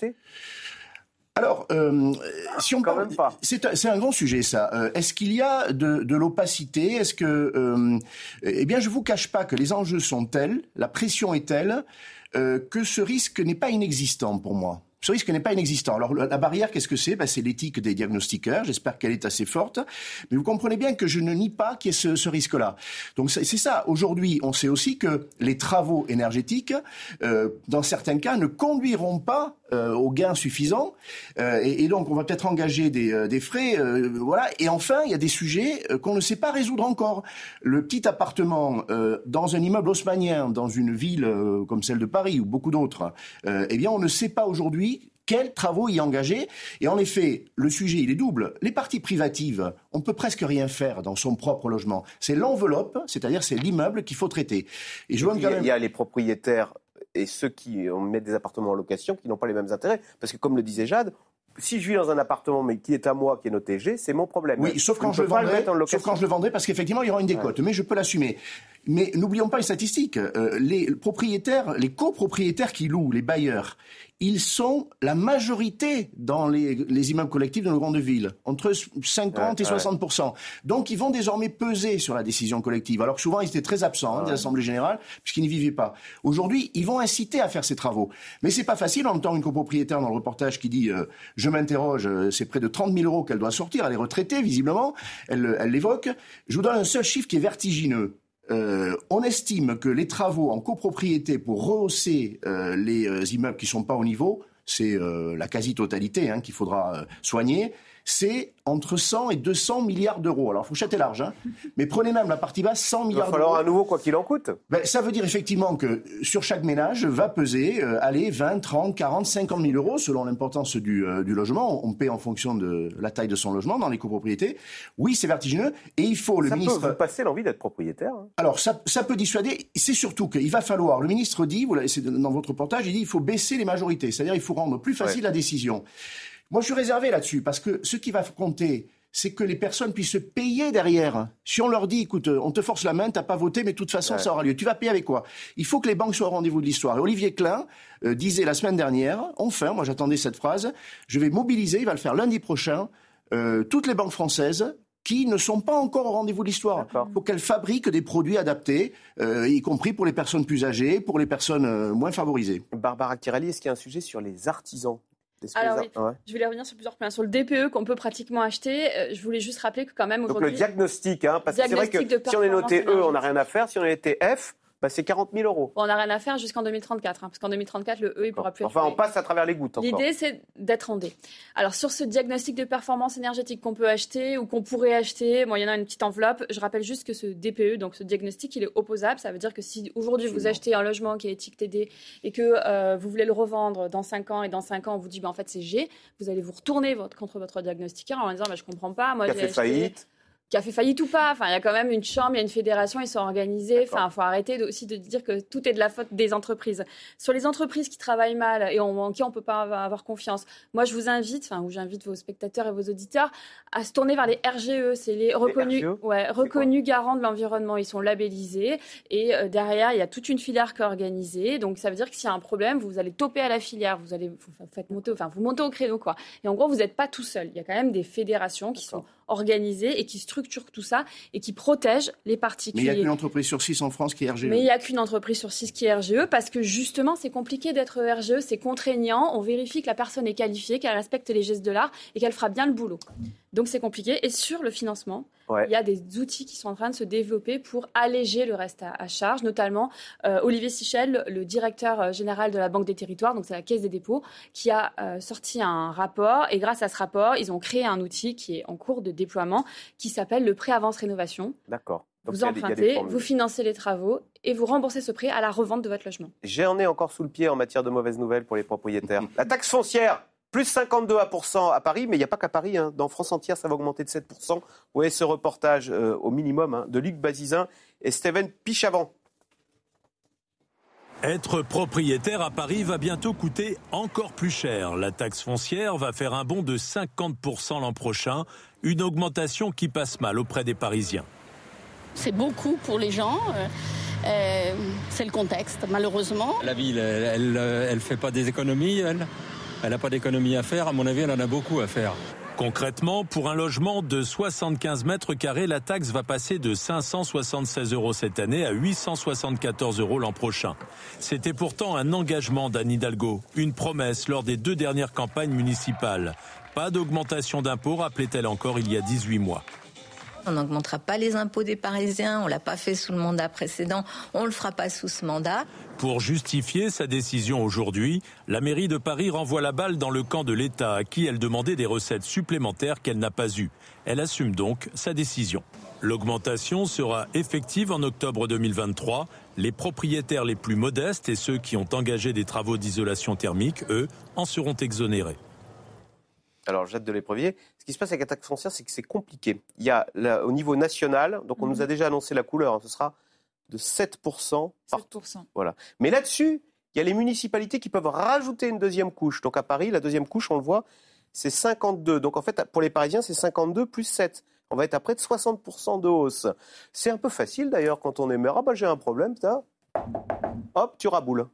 Alors, euh, si on Quand parle, même pas. C'est, un, c'est un grand sujet, ça. Euh, est-ce qu'il y a de, de l'opacité ? Est-ce que, euh, eh bien, je vous cache pas que les enjeux sont tels, la pression est telle, euh, que ce risque n'est pas inexistant pour moi. Ce risque n'est pas inexistant. Alors, la barrière, qu'est-ce que c'est ? Ben, c'est l'éthique des diagnostiqueurs. J'espère qu'elle est assez forte. Mais vous comprenez bien que je ne nie pas qu'il y ait ce, ce risque-là. Donc, c'est, c'est ça. Aujourd'hui, on sait aussi que les travaux énergétiques, euh, dans certains cas, ne conduiront pas euh, aux gains suffisants. Euh, et, et donc, on va peut-être engager des, euh, des frais. Euh, voilà. Et enfin, il y a des sujets euh, qu'on ne sait pas résoudre encore. Le petit appartement euh, dans un immeuble haussmannien, dans une ville euh, comme celle de Paris ou beaucoup d'autres, euh, eh bien, on ne sait pas aujourd'hui quels travaux y engager. Et en effet, le sujet, il est double. Les parties privatives, on ne peut presque rien faire dans son propre logement. C'est l'enveloppe, c'est-à-dire c'est l'immeuble qu'il faut traiter. Et je et vois puis, quand même... Il y a les propriétaires et ceux qui mettent des appartements en location qui n'ont pas les mêmes intérêts. Parce que comme le disait Jade, si je vis dans un appartement mais qui est à moi, qui est noté G, c'est mon problème. Oui, sauf quand, je le vendrai, le sauf quand je le vendrai, parce qu'effectivement, il y aura une décote. Ouais. Mais je peux l'assumer. Mais n'oublions pas une statistique. Euh, les propriétaires, les copropriétaires qui louent, les bailleurs, ils sont la majorité dans les, les immeubles collectifs de nos grandes villes, entre cinquante et soixante pour cent. Donc ils vont désormais peser sur la décision collective, alors que souvent ils étaient très absents hein, des assemblées générales, puisqu'ils n'y vivaient pas. Aujourd'hui, ils vont inciter à faire ces travaux. Mais c'est pas facile, on entend une copropriétaire dans le reportage qui dit euh, « je m'interroge, euh, c'est près de trente mille euros qu'elle doit sortir, elle est retraitée visiblement », elle, elle l'évoque. Je vous donne un seul chiffre qui est vertigineux. Euh, on estime que les travaux en copropriété pour rehausser euh, les euh, immeubles qui ne sont pas au niveau, c'est euh, la quasi-totalité hein, qu'il faudra euh, soigner, c'est entre cent et deux cents milliards d'euros. Alors, fourchette est large, hein, mais prenez même la partie basse, cent milliards d'euros. Il va falloir à nouveau quoi qu'il en coûte. Ben, ça veut dire effectivement que sur chaque ménage va peser, euh, allez, vingt, trente, quarante, cinquante mille euros selon l'importance du, euh, du logement. On paie en fonction de la taille de son logement dans les copropriétés. Oui, c'est vertigineux et il faut, le ça ministre... Ça peut vous passer l'envie d'être propriétaire hein. Alors, ça, ça peut dissuader. C'est surtout qu'il va falloir, le ministre dit, vous l'avez, c'est dans votre reportage, il dit il faut baisser les majorités. C'est-à-dire il faut rendre plus facile ouais. la décision. Moi, je suis réservé là-dessus, parce que ce qui va compter, c'est que les personnes puissent se payer derrière. Si on leur dit, écoute, on te force la main, t'as pas voté, mais de toute façon, ouais. ça aura lieu. Tu vas payer avec quoi ? Il faut que les banques soient au rendez-vous de l'histoire. Et Olivier Klein euh, disait la semaine dernière, enfin, moi j'attendais cette phrase, je vais mobiliser, il va le faire lundi prochain, euh, toutes les banques françaises qui ne sont pas encore au rendez-vous de l'histoire. Il faut qu'elles fabriquent des produits adaptés, euh, y compris pour les personnes plus âgées, pour les personnes euh, moins favorisées. Barbara Kirali, est-ce qu'il y a un sujet sur les artisans ? Alors oui, ouais. je voulais revenir sur plusieurs points. Sur le D P E qu'on peut pratiquement acheter, euh, je voulais juste rappeler que quand même aujourd'hui... Donc le diagnostic, hein, parce que c'est vrai que si on est noté E, on n'a rien à faire. Si on est noté F, bah c'est quarante mille euros. Bon, on n'a rien à faire jusqu'en deux mille trente-quatre, hein, parce qu'en deux mille trente-quatre, le E, il ne pourra plus être... Enfin, on passe à travers les gouttes encore. L'idée, c'est d'être en D. Alors, sur ce diagnostic de performance énergétique qu'on peut acheter ou qu'on pourrait acheter, bon, il y en a une petite enveloppe. Je rappelle juste que ce D P E, donc ce diagnostic, il est opposable. Ça veut dire que si aujourd'hui, vous achetez un logement qui est étiqueté D et que euh, vous voulez le revendre dans cinq ans, et dans cinq ans, on vous dit, bah, en fait, c'est G, vous allez vous retourner votre, contre votre diagnostiqueur en disant, bah, je ne comprends pas. Moi, qui a fait faillite. Qui a fait faillite ou pas. Enfin, il y a quand même une chambre, il y a une fédération, ils sont organisés. Enfin, il faut arrêter de, aussi de dire que tout est de la faute des entreprises. Sur les entreprises qui travaillent mal et en, en qui on ne peut pas avoir confiance, moi, je vous invite, enfin, ou j'invite vos spectateurs et vos auditeurs à se tourner vers les R G E. C'est les reconnus, les ouais, reconnus garants de l'environnement. Ils sont labellisés et euh, derrière, il y a toute une filière qui est organisée. Donc, ça veut dire que s'il y a un problème, vous allez toper à la filière, vous allez vous faites monter, enfin, vous montez au créneau, quoi. Et en gros, vous n'êtes pas tout seul. Il y a quand même des fédérations qui D'accord. sont organisées et qui structurent tout ça et qui protègent les particuliers. Mais il n'y a qu'une entreprise sur six en France qui est R G E. Mais il n'y a qu'une entreprise sur six qui est R G E parce que justement, c'est compliqué d'être R G E, c'est contraignant. On vérifie que la personne est qualifiée, qu'elle respecte les gestes de l'art et qu'elle fera bien le boulot. Donc c'est compliqué. Et sur le financement, ouais. il y a des outils qui sont en train de se développer pour alléger le reste à, à charge, notamment euh, Olivier Sichel, le directeur général de la Banque des Territoires, donc c'est la Caisse des dépôts, qui a euh, sorti un rapport. Et grâce à ce rapport, ils ont créé un outil qui est en cours de déploiement, qui s'appelle le prêt avance rénovation. D'accord. Donc, vous empruntez, vous financez les travaux et vous remboursez ce prêt à la revente de votre logement. J'en ai encore sous le pied en matière de mauvaises nouvelles pour les propriétaires. La taxe foncière, plus cinquantedeux pour cent à Paris, mais il n'y a pas qu'à Paris. Hein. Dans France entière, ça va augmenter de sept pour cent. Vous voyez ce reportage euh, au minimum hein, de Luc Bazizin et Steven Pichavant. Être propriétaire à Paris va bientôt coûter encore plus cher. La taxe foncière va faire un bond de cinquante pour cent l'an prochain, une augmentation qui passe mal auprès des Parisiens. C'est beaucoup pour les gens, euh, c'est le contexte, malheureusement. La ville, elle ne fait pas des économies, elle. Elle n'a pas d'économies à faire, à mon avis, elle en a beaucoup à faire. Concrètement, pour un logement de soixante-quinze mètres carrés, la taxe va passer de cinq cent soixante-seize euros cette année à huit cent soixante-quatorze euros l'an prochain. C'était pourtant un engagement d'Anne Hidalgo, une promesse lors des deux dernières campagnes municipales. Pas d'augmentation d'impôts, rappelait-elle encore il y a dix-huit mois. On n'augmentera pas les impôts des Parisiens, on ne l'a pas fait sous le mandat précédent, on ne le fera pas sous ce mandat. Pour justifier sa décision aujourd'hui, la mairie de Paris renvoie la balle dans le camp de l'État à qui elle demandait des recettes supplémentaires qu'elle n'a pas eues. Elle assume donc sa décision. L'augmentation sera effective en octobre deux mille vingt-trois. Les propriétaires les plus modestes et ceux qui ont engagé des travaux d'isolation thermique, eux, en seront exonérés. Alors, Jette de l'Éprevier, ce qui se passe avec la taxe foncière, c'est que c'est compliqué. Il y a là, au niveau national, donc on mmh. nous a déjà annoncé la couleur, hein, ce sera de sept pour cent partout. sept pour cent. Voilà. Mais là-dessus, il y a les municipalités qui peuvent rajouter une deuxième couche. Donc à Paris, la deuxième couche, on le voit, c'est cinquante-deux. Donc en fait, pour les Parisiens, c'est cinquante-deux plus sept. On va être à près de soixante pour cent de hausse. C'est un peu facile d'ailleurs quand on est maire. Ah bah j'ai un problème, ça. Hop, tu raboules.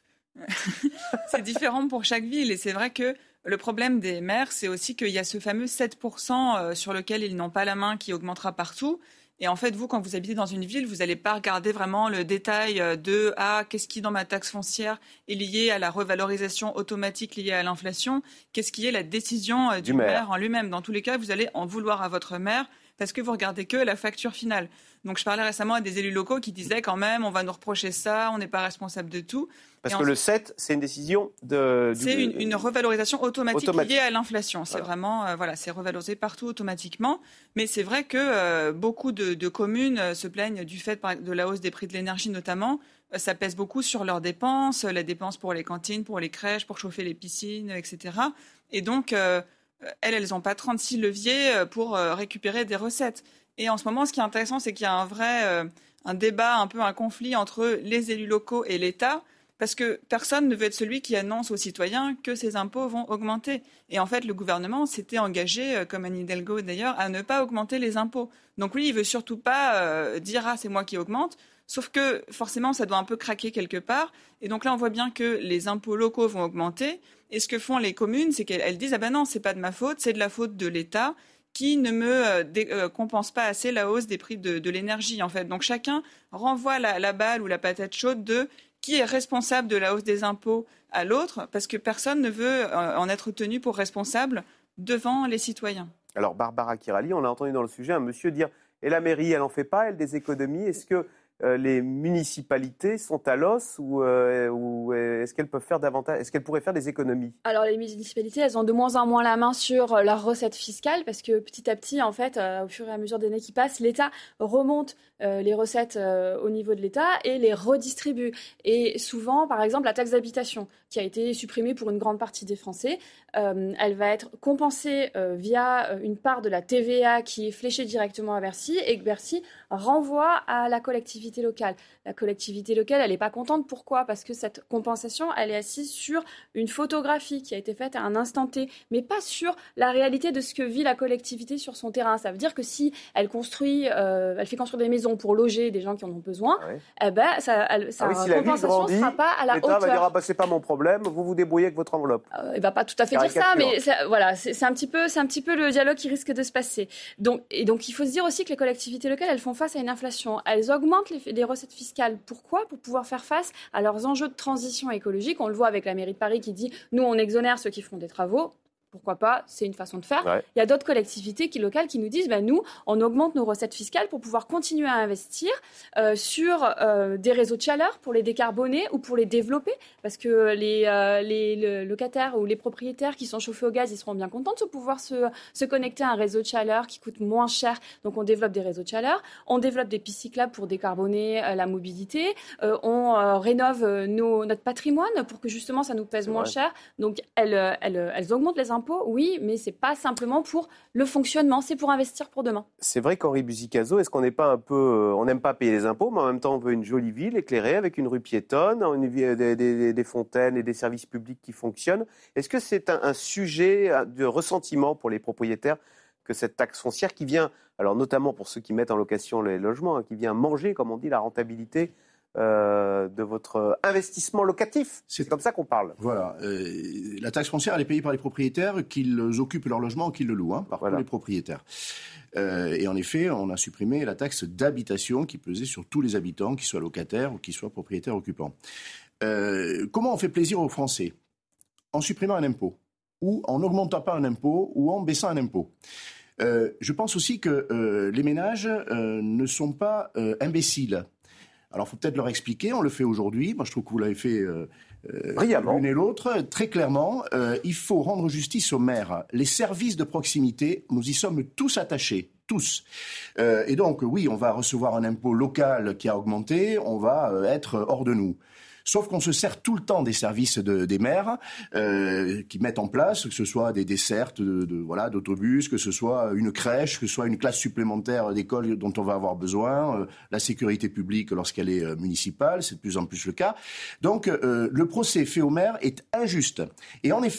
C'est différent pour chaque ville et c'est vrai que le problème des maires, c'est aussi qu'il y a ce fameux sept pour cent sur lequel ils n'ont pas la main qui augmentera partout. Et en fait, vous, quand vous habitez dans une ville, vous n'allez pas regarder vraiment le détail de ah, qu'est-ce qui, dans ma taxe foncière, est lié à la revalorisation automatique liée à l'inflation, qu'est-ce qui est la décision du, du maire. maire en lui-même. Dans tous les cas, vous allez en vouloir à votre maire parce que vous regardez que la facture finale. Donc, je parlais récemment à des élus locaux qui disaient quand même, on va nous reprocher ça, on n'est pas responsable de tout. Parce et que en... le sept, c'est une décision de... C'est du... une, une revalorisation automatique, automatique liée à l'inflation. C'est voilà. vraiment, euh, voilà, c'est revalorisé partout automatiquement. Mais c'est vrai que euh, beaucoup de, de communes euh, se plaignent du fait de la hausse des prix de l'énergie notamment. Euh, ça pèse beaucoup sur leurs dépenses, les dépenses pour les cantines, pour les crèches, pour chauffer les piscines, et cetera. Et donc, euh, elles, elles n'ont pas trente-six leviers pour euh, récupérer des recettes. Et en ce moment, ce qui est intéressant, c'est qu'il y a un vrai euh, un débat, un peu un conflit entre les élus locaux et l'État, parce que personne ne veut être celui qui annonce aux citoyens que ces impôts vont augmenter. Et en fait, le gouvernement s'était engagé, comme Anne Hidalgo d'ailleurs, à ne pas augmenter les impôts. Donc lui, il veut surtout pas euh, dire « ah, c'est moi qui augmente », sauf que forcément, ça doit un peu craquer quelque part. Et donc là, on voit bien que les impôts locaux vont augmenter. Et ce que font les communes, c'est qu'elles disent « ah ben non, c'est pas de ma faute, c'est de la faute de l'État ». Qui ne me euh, dé, euh, compense pas assez la hausse des prix de, de l'énergie, en fait. Donc chacun renvoie la, la balle ou la patate chaude de qui est responsable de la hausse des impôts à l'autre, parce que personne ne veut euh, en être tenu pour responsable devant les citoyens. Alors Barbara Kirali, on a entendu dans le sujet un monsieur dire « et la mairie, elle n'en fait pas, elle, des économies ?» Est-ce que euh, les municipalités sont à l'os ou, euh, ou est-ce qu'elles peuvent faire davantage, est-ce qu'elles pourraient faire des économies? Alors les municipalités, elles ont de moins en moins la main sur leurs recettes fiscales parce que petit à petit, en fait, euh, au fur et à mesure des années qui passent, l'État remonte euh, les recettes euh, au niveau de l'État et les redistribue. Et souvent, par exemple, la taxe d'habitation qui a été supprimée pour une grande partie des Français, euh, elle va être compensée euh, via une part de la T V A qui est fléchée directement à Bercy et que Bercy renvoie à la collectivité locale. La collectivité locale, elle n'est pas contente. Pourquoi ? Parce que cette compensation, elle est assise sur une photographie qui a été faite à un instant T, mais pas sur la réalité de ce que vit la collectivité sur son terrain. Ça veut dire que si elle construit, euh, elle fait construire des maisons pour loger des gens qui en ont besoin, ah oui. eh ben, ça, elle, sa ah oui, si compensation ne sera pas à la hauteur. L'État va dire ah bah, c'est pas mon problème, vous vous débrouillez avec votre enveloppe. Euh, il va pas tout à fait dire ça, mais c'est, voilà, c'est, c'est un petit peu, c'est un petit peu le dialogue qui risque de se passer. Donc, et donc, il faut se dire aussi que les collectivités locales, elles font face à une inflation. Elles augmentent les, les recettes fiscales. Pourquoi ? Pour pouvoir faire face à leurs enjeux de transition écologique. On le voit avec la mairie de Paris qui dit « nous, on exonère ceux qui font des travaux ». Pourquoi pas ? C'est une façon de faire. Ouais. Il y a d'autres collectivités qui, locales qui nous disent bah, « nous, on augmente nos recettes fiscales pour pouvoir continuer à investir euh, sur euh, des réseaux de chaleur pour les décarboner ou pour les développer. » Parce que les, euh, les le, locataires ou les propriétaires qui sont chauffés au gaz, ils seront bien contents de pouvoir se, se connecter à un réseau de chaleur qui coûte moins cher. Donc, on développe des réseaux de chaleur. On développe des pistes cyclables pour décarboner euh, la mobilité. Euh, on euh, rénove nos, notre patrimoine pour que justement, ça nous pèse c'est moins vrai. cher. Donc, elles, elles, elles augmentent les impôts. Oui, mais c'est pas simplement pour le fonctionnement, c'est pour investir pour demain. C'est vrai qu'Henri Buzicazo, est-ce qu'on n'est pas un peu, on n'aime pas payer les impôts, mais en même temps on veut une jolie ville éclairée avec une rue piétonne, une, des, des, des fontaines et des services publics qui fonctionnent. Est-ce que c'est un, un sujet de ressentiment pour les propriétaires que cette taxe foncière qui vient, alors notamment pour ceux qui mettent en location les logements, hein, qui vient manger, comme on dit, la rentabilité Euh, de votre investissement locatif. C'est comme ça qu'on parle. Voilà. Euh, la taxe foncière, elle est payée par les propriétaires, qu'ils occupent leur logement ou qu'ils le louent, hein, par voilà. les propriétaires. Euh, et en effet, on a supprimé la taxe d'habitation qui pesait sur tous les habitants, qu'ils soient locataires ou qu'ils soient propriétaires occupants. Euh, comment on fait plaisir aux Français ? En supprimant un impôt, ou en n'augmentant pas un impôt, ou en baissant un impôt. Euh, je pense aussi que euh, les ménages euh, ne sont pas euh, imbéciles. Alors, il faut peut-être leur expliquer, on le fait aujourd'hui. Moi, je trouve que vous l'avez fait euh, l'une et l'autre. Très clairement, euh, il faut rendre justice aux maires. Les services de proximité, nous y sommes tous attachés. Tous. Euh, et donc, oui, on va recevoir un impôt local qui a augmenté, on va euh, être hors de nous. Sauf qu'on se sert tout le temps des services de, des maires euh, qui mettent en place, que ce soit des dessertes de, de, voilà, d'autobus, que ce soit une crèche, que ce soit une classe supplémentaire d'école dont on va avoir besoin, euh, la sécurité publique lorsqu'elle est euh, municipale, c'est de plus en plus le cas. Donc euh, le procès fait aux maires est injuste. Et en effet,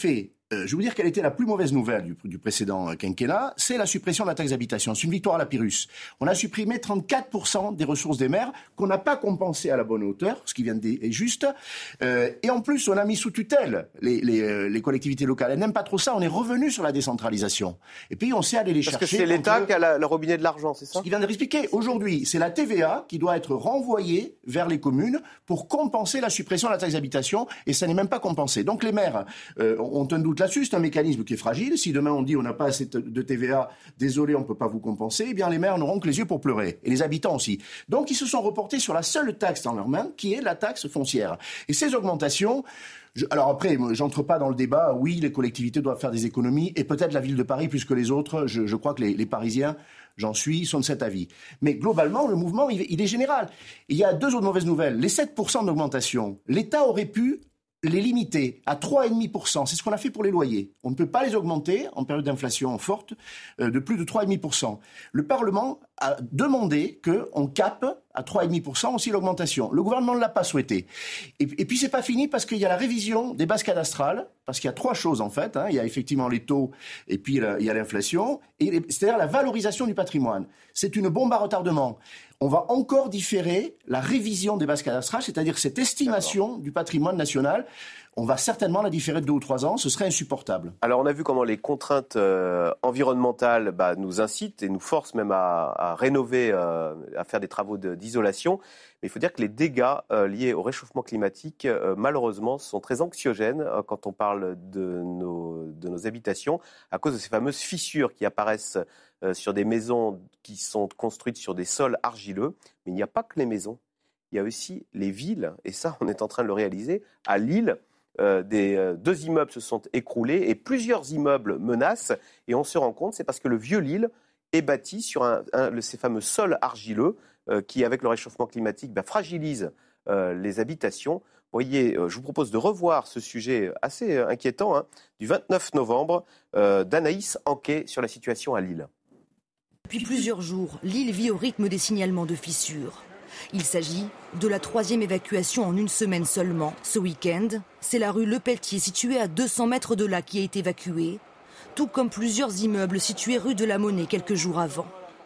Euh, je vais vous dire quelle était la plus mauvaise nouvelle du, du précédent quinquennat, c'est la suppression de la taxe d'habitation. C'est une victoire à la Pyrrhus. On a supprimé trente-quatre pour cent des ressources des maires qu'on n'a pas compensé à la bonne hauteur, ce qui vient de dire est juste. Euh, et en plus, on a mis sous tutelle les, les, les collectivités locales. Elles n'aiment pas trop ça. On est revenu sur la décentralisation. Et puis, on sait aller les Parce chercher. Parce que c'est l'État qui a la, le robinet de l'argent, c'est ça? Ce qui vient de expliquer. Aujourd'hui, c'est la T V A qui doit être renvoyée vers les communes pour compenser la suppression de la taxe d'habitation. Et ça n'est même pas compensé. Donc, les maires euh, ont un doute là-dessus. C'est un mécanisme qui est fragile. Si demain on dit on n'a pas assez de T V A, désolé, on ne peut pas vous compenser, eh bien les maires n'auront que les yeux pour pleurer. Et les habitants aussi. Donc ils se sont reportés sur la seule taxe dans leurs mains, qui est la taxe foncière. Et ces augmentations... Je, alors après, j'entre pas dans le débat. Oui, les collectivités doivent faire des économies. Et peut-être la ville de Paris plus que les autres. Je, je crois que les, les Parisiens, j'en suis, sont de cet avis. Mais globalement, le mouvement, il, il est général. Il y a deux autres mauvaises nouvelles. Les sept pour cent d'augmentation, l'État aurait pu les limiter à trois virgule cinq pour cent. C'est ce qu'on a fait pour les loyers. On ne peut pas les augmenter en période d'inflation forte euh, de plus de trois virgule cinq pour cent. Le Parlement a demandé qu'on cape à trois virgule cinq pour cent aussi l'augmentation. Le gouvernement ne l'a pas souhaité. Et, et puis c'est pas fini parce qu'il y a la révision des bases cadastrales, parce qu'il y a trois choses en fait. Hein. Il y a effectivement les taux et puis il y a l'inflation, et les, c'est-à-dire la valorisation du patrimoine. C'est une bombe à retardement. On va encore différer la révision des bases cadastrales, c'est-à-dire cette estimation D'accord. du patrimoine national. On va certainement la différer de deux ou trois ans. Ce serait insupportable. Alors, on a vu comment les contraintes euh, environnementales bah, nous incitent et nous forcent même à, à rénover, euh, à faire des travaux de, d'isolation. Mais il faut dire que les dégâts euh, liés au réchauffement climatique, euh, malheureusement, sont très anxiogènes euh, quand on parle de nos, de nos habitations, à cause de ces fameuses fissures qui apparaissent euh, sur des maisons qui sont construites sur des sols argileux. Mais il n'y a pas que les maisons. Il y a aussi les villes, et ça, on est en train de le réaliser. À Lille, euh, des, euh, deux immeubles se sont écroulés et plusieurs immeubles menacent. Et on se rend compte, c'est parce que le vieux Lille est bâti sur un, un, ces fameux sols argileux euh, qui, avec le réchauffement climatique, bah, fragilisent euh, les habitations. Vous voyez, euh, je vous propose de revoir ce sujet assez euh, inquiétant hein, du vingt-neuf novembre euh, d'Anaïs Anquet sur la situation à Lille. Depuis plusieurs jours, Lille vit au rythme des signalements de fissures. Il s'agit de la troisième évacuation en une semaine seulement. Ce week-end, c'est la rue Le Pelletier, située à deux cents mètres de là, qui a été évacuée, tout comme plusieurs immeubles situés rue de la Monnaie quelques jours avant.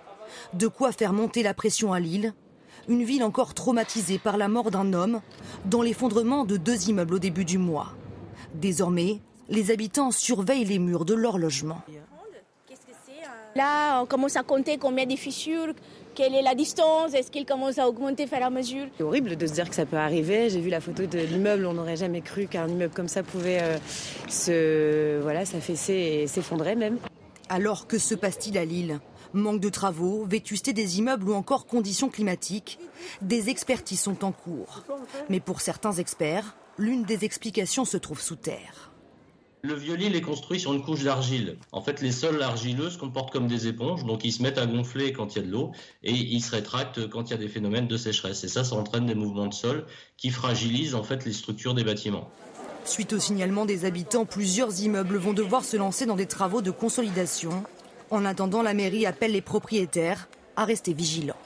De quoi faire monter la pression à Lille, une ville encore traumatisée par la mort d'un homme dans l'effondrement de deux immeubles au début du mois. Désormais, les habitants surveillent les murs de leur logement. Là, on commence à compter combien de fissures, quelle est la distance, est-ce qu'il commence à augmenter au fur et à mesure. C'est horrible de se dire que ça peut arriver. J'ai vu la photo de l'immeuble, on n'aurait jamais cru qu'un immeuble comme ça pouvait euh, se, voilà, s'affaisser et s'effondrer même. Alors que se passe-t-il à Lille ? Manque de travaux, vétusté des immeubles ou encore conditions climatiques, des expertises sont en cours. Mais pour certains experts, l'une des explications se trouve sous terre. Le vieux Lille est construit sur une couche d'argile. En fait, les sols argileux se comportent comme des éponges, donc ils se mettent à gonfler quand il y a de l'eau et ils se rétractent quand il y a des phénomènes de sécheresse. Et ça, ça entraîne des mouvements de sol qui fragilisent en fait les structures des bâtiments. Suite au signalement des habitants, plusieurs immeubles vont devoir se lancer dans des travaux de consolidation. En attendant, la mairie appelle les propriétaires à rester vigilants.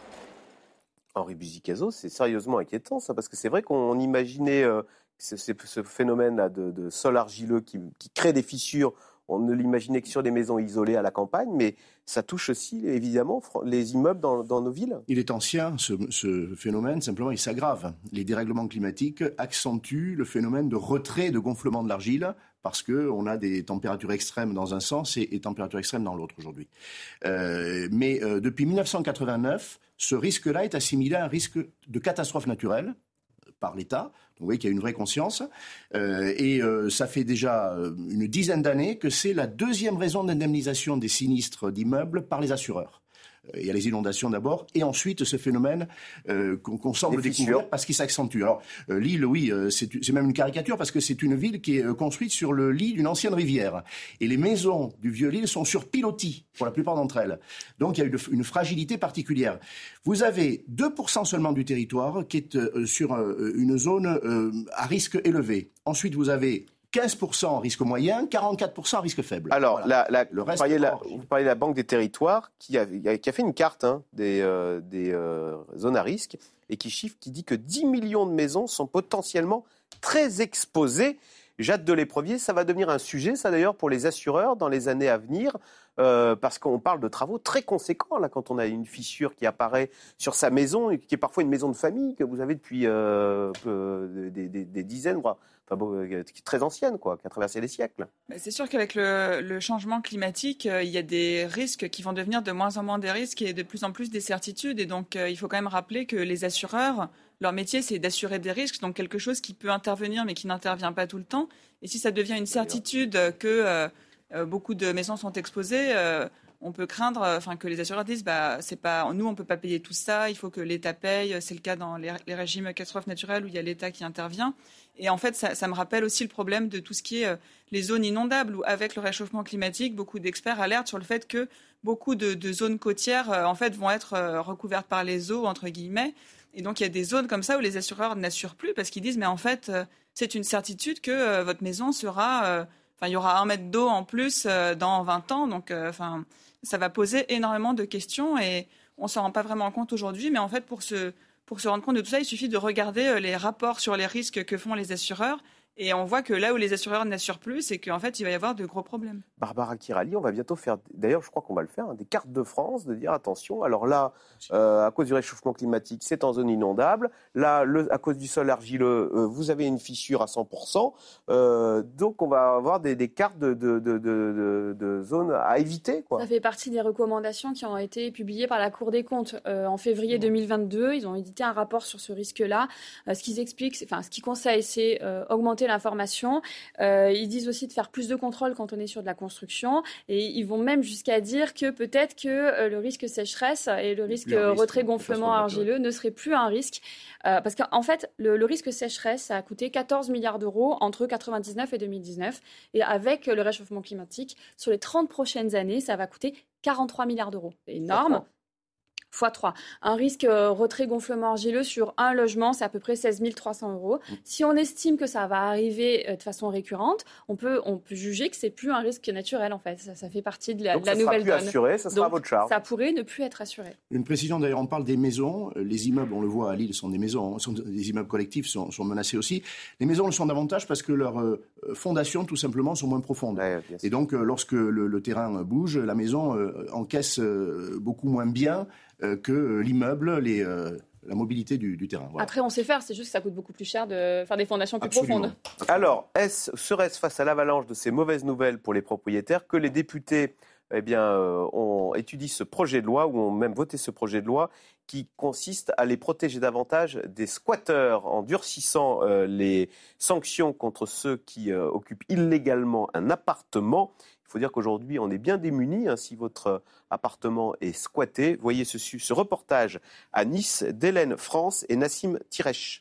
Henri Buzicazo, c'est sérieusement inquiétant ça, parce que c'est vrai qu'on imaginait euh, ce, ce phénomène-là de, de sol argileux qui, qui crée des fissures. On ne l'imaginait que sur des maisons isolées à la campagne, mais ça touche aussi évidemment les immeubles dans, dans nos villes. Il est ancien, ce, ce phénomène, simplement il s'aggrave. Les dérèglements climatiques accentuent le phénomène de retrait, de gonflement de l'argile, parce qu'on a des températures extrêmes dans un sens et des températures extrêmes dans l'autre aujourd'hui. Euh, mais euh, depuis dix-neuf cent quatre-vingt-neuf, ce risque-là est assimilé à un risque de catastrophe naturelle par l'État. Donc vous voyez qu'il y a une vraie conscience. Euh, et euh, ça fait déjà une dizaine d'années que c'est la deuxième raison d'indemnisation des sinistres d'immeubles par les assureurs. Il y a les inondations d'abord, et ensuite ce phénomène euh, qu'on, qu'on semble découvrir parce qu'il s'accentue. Alors euh, Lille, oui, euh, c'est, c'est même une caricature parce que c'est une ville qui est euh, construite sur le lit d'une ancienne rivière. Et les maisons du vieux Lille sont sur pilotis, pour la plupart d'entre elles. Donc il y a une, une fragilité particulière. Vous avez deux pour cent seulement du territoire qui est euh, sur euh, une zone euh, à risque élevé. Ensuite, vous avez quinze pour cent en risque moyen, quarante-quatre pour cent en risque faible. Alors, voilà. la, la, le reste, vous, parliez la, vous parliez de la Banque des territoires qui a, qui a fait une carte hein, des, euh, des euh, zones à risque et qui chiffre, qui dit que dix millions de maisons sont potentiellement très exposées. Jade de l'Éprevier, ça va devenir un sujet, ça d'ailleurs, pour les assureurs dans les années à venir, euh, parce qu'on parle de travaux très conséquents, là, quand on a une fissure qui apparaît sur sa maison, qui est parfois une maison de famille que vous avez depuis euh, euh, des, des, des dizaines, voire enfin, bon, très ancienne, quoi, qui a traversé les siècles. C'est sûr qu'avec le, le changement climatique, euh, il y a des risques qui vont devenir de moins en moins des risques et de plus en plus des certitudes. Et donc, euh, il faut quand même rappeler que les assureurs, leur métier, c'est d'assurer des risques, donc quelque chose qui peut intervenir mais qui n'intervient pas tout le temps. Et si ça devient une certitude que euh, euh, beaucoup de maisons sont exposées, euh, on peut craindre enfin, que les assureurs disent bah, c'est pas, nous, on ne peut pas payer tout ça, il faut que l'État paye. C'est le cas dans les, les régimes catastrophes naturelles où il y a l'État qui intervient. Et en fait, ça, ça me rappelle aussi le problème de tout ce qui est euh, les zones inondables, où avec le réchauffement climatique, beaucoup d'experts alertent sur le fait que beaucoup de, de zones côtières euh, en fait, vont être euh, recouvertes par les eaux, entre guillemets. Et donc, il y a des zones comme ça où les assureurs n'assurent plus parce qu'ils disent mais en fait, euh, c'est une certitude que euh, votre maison sera... Euh, enfin, il y aura un mètre d'eau en plus euh, dans vingt ans. Donc, euh, enfin, ça va poser énormément de questions et on ne s'en rend pas vraiment compte aujourd'hui. Mais en fait, pour se... Pour se rendre compte de tout ça, il suffit de regarder les rapports sur les risques que font les assureurs. Et on voit que là où les assureurs n'assurent plus, c'est qu'en fait, il va y avoir de gros problèmes. Barbara Kirali, on va bientôt faire, d'ailleurs, je crois qu'on va le faire, hein, des cartes de France, de dire attention, alors là, euh, à cause du réchauffement climatique, c'est en zone inondable. Là, le, à cause du sol argileux, euh, vous avez une fissure à cent pour cent. Euh, donc, on va avoir des, des cartes de, de, de, de, de zones à éviter, quoi. Ça fait partie des recommandations qui ont été publiées par la Cour des comptes euh, en février deux mille vingt-deux. Ils ont édité un rapport sur ce risque-là. Euh, ce qu'ils expliquent, enfin, ce qu'ils conseillent, c'est euh, augmenter l'information. Euh, ils disent aussi de faire plus de contrôles quand on est sur de la construction. Et ils vont même jusqu'à dire que peut-être que euh, le risque sécheresse et le risque retrait-gonflement argileux ne serait plus un risque. Euh, parce qu'en fait, le, le risque sécheresse, ça a coûté quatorze milliards d'euros entre quatre-vingt-dix-neuf et deux mille dix-neuf. Et avec le réchauffement climatique, sur les trente prochaines années, ça va coûter quarante-trois milliards d'euros. C'est énorme. fois trois. Un risque euh, retrait-gonflement argileux sur un logement, c'est à peu près seize mille trois cents euros. Mmh. Si on estime que ça va arriver euh, de façon récurrente, on peut, on peut juger que c'est plus un risque naturel, en fait. Ça, ça fait partie de la, Donc de la nouvelle donne. Donc ça sera plus assuré, ça sera à votre charge. Ça pourrait ne plus être assuré. Une précision, d'ailleurs, on parle des maisons. Les immeubles, on le voit à Lille, sont des maisons, sont des immeubles collectifs, sont, sont menacés aussi. Les maisons le sont davantage parce que leurs euh, fondations, tout simplement, sont moins profondes. Ouais, et donc, euh, lorsque le, le terrain bouge, la maison euh, encaisse euh, beaucoup moins bien euh, que l'immeuble, les... Euh, la mobilité du, du terrain. Voilà. Après, on sait faire, c'est juste que ça coûte beaucoup plus cher de faire des fondations plus Absolument. profondes. Alors, est-ce, serait-ce face à l'avalanche de ces mauvaises nouvelles pour les propriétaires que les députés eh bien, euh, ont étudié ce projet de loi, ou ont même voté ce projet de loi, qui consiste à les protéger davantage des squatteurs en durcissant euh, les sanctions contre ceux qui euh, occupent illégalement un appartement. Il faut dire qu'aujourd'hui, on est bien démunis hein, si votre appartement est squatté. Voyez ce, ce reportage à Nice d'Hélène France et Nassim Tirech.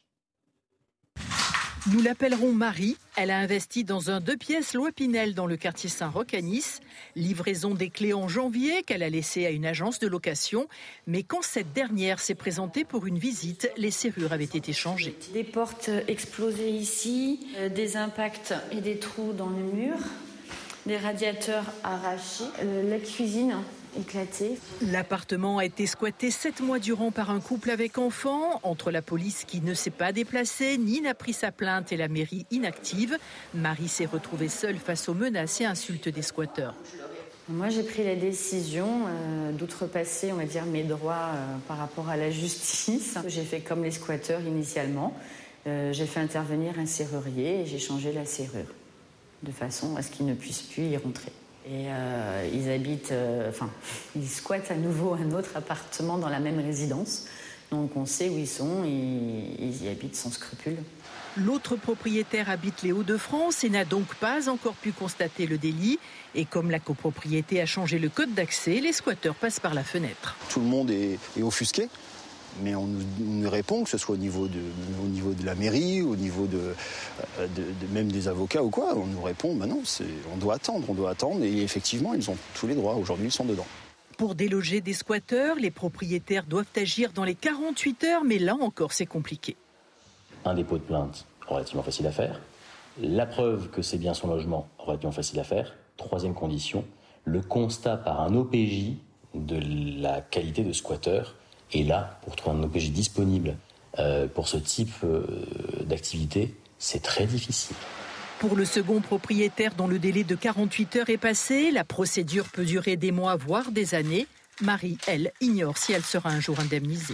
Nous l'appellerons Marie. Elle a investi dans un deux pièces loi Pinel dans le quartier Saint-Roch à Nice. Livraison des clés en janvier qu'elle a laissées à une agence de location. Mais quand cette dernière s'est présentée pour une visite, les serrures avaient été changées. Des portes explosées ici, euh, des impacts et des trous dans le mur. Des radiateurs arrachés, euh, la cuisine éclatée. L'appartement a été squatté sept mois durant par un couple avec enfants. Entre la police qui ne s'est pas déplacée, ni n'a pris sa plainte et la mairie inactive, Marie s'est retrouvée seule face aux menaces et insultes des squatteurs. Moi, j'ai pris la décision euh, d'outrepasser, on va dire, mes droits euh, par rapport à la justice. J'ai fait comme les squatteurs initialement. Euh, j'ai fait intervenir un serrurier et j'ai changé la serrure, de façon à ce qu'ils ne puissent plus y rentrer. Et euh, ils habitent, euh, enfin, ils squattent à nouveau un autre appartement dans la même résidence. Donc on sait où ils sont, ils, ils y habitent sans scrupule. L'autre propriétaire habite les Hauts-de-France et n'a donc pas encore pu constater le délit. Et comme la copropriété a changé le code d'accès, les squatteurs passent par la fenêtre. Tout le monde est, est offusqué. Mais on nous, nous répond, que ce soit au niveau de, au niveau de la mairie, au niveau de, de, de même des avocats ou quoi, on nous répond, ben non, c'est, on doit attendre, on doit attendre. Et effectivement, ils ont tous les droits. Aujourd'hui, ils sont dedans. Pour déloger des squatteurs, les propriétaires doivent agir dans les quarante-huit heures, mais là encore, c'est compliqué. Un dépôt de plainte, relativement facile à faire. La preuve que c'est bien son logement, relativement facile à faire. Troisième condition, le constat par un O P J de la qualité de squatteur. Et là, pour trouver un O P J disponible euh, pour ce type euh, d'activité, c'est très difficile. Pour le second propriétaire dont le délai de quarante-huit heures est passé, la procédure peut durer des mois, voire des années. Marie, elle, ignore si elle sera un jour indemnisée.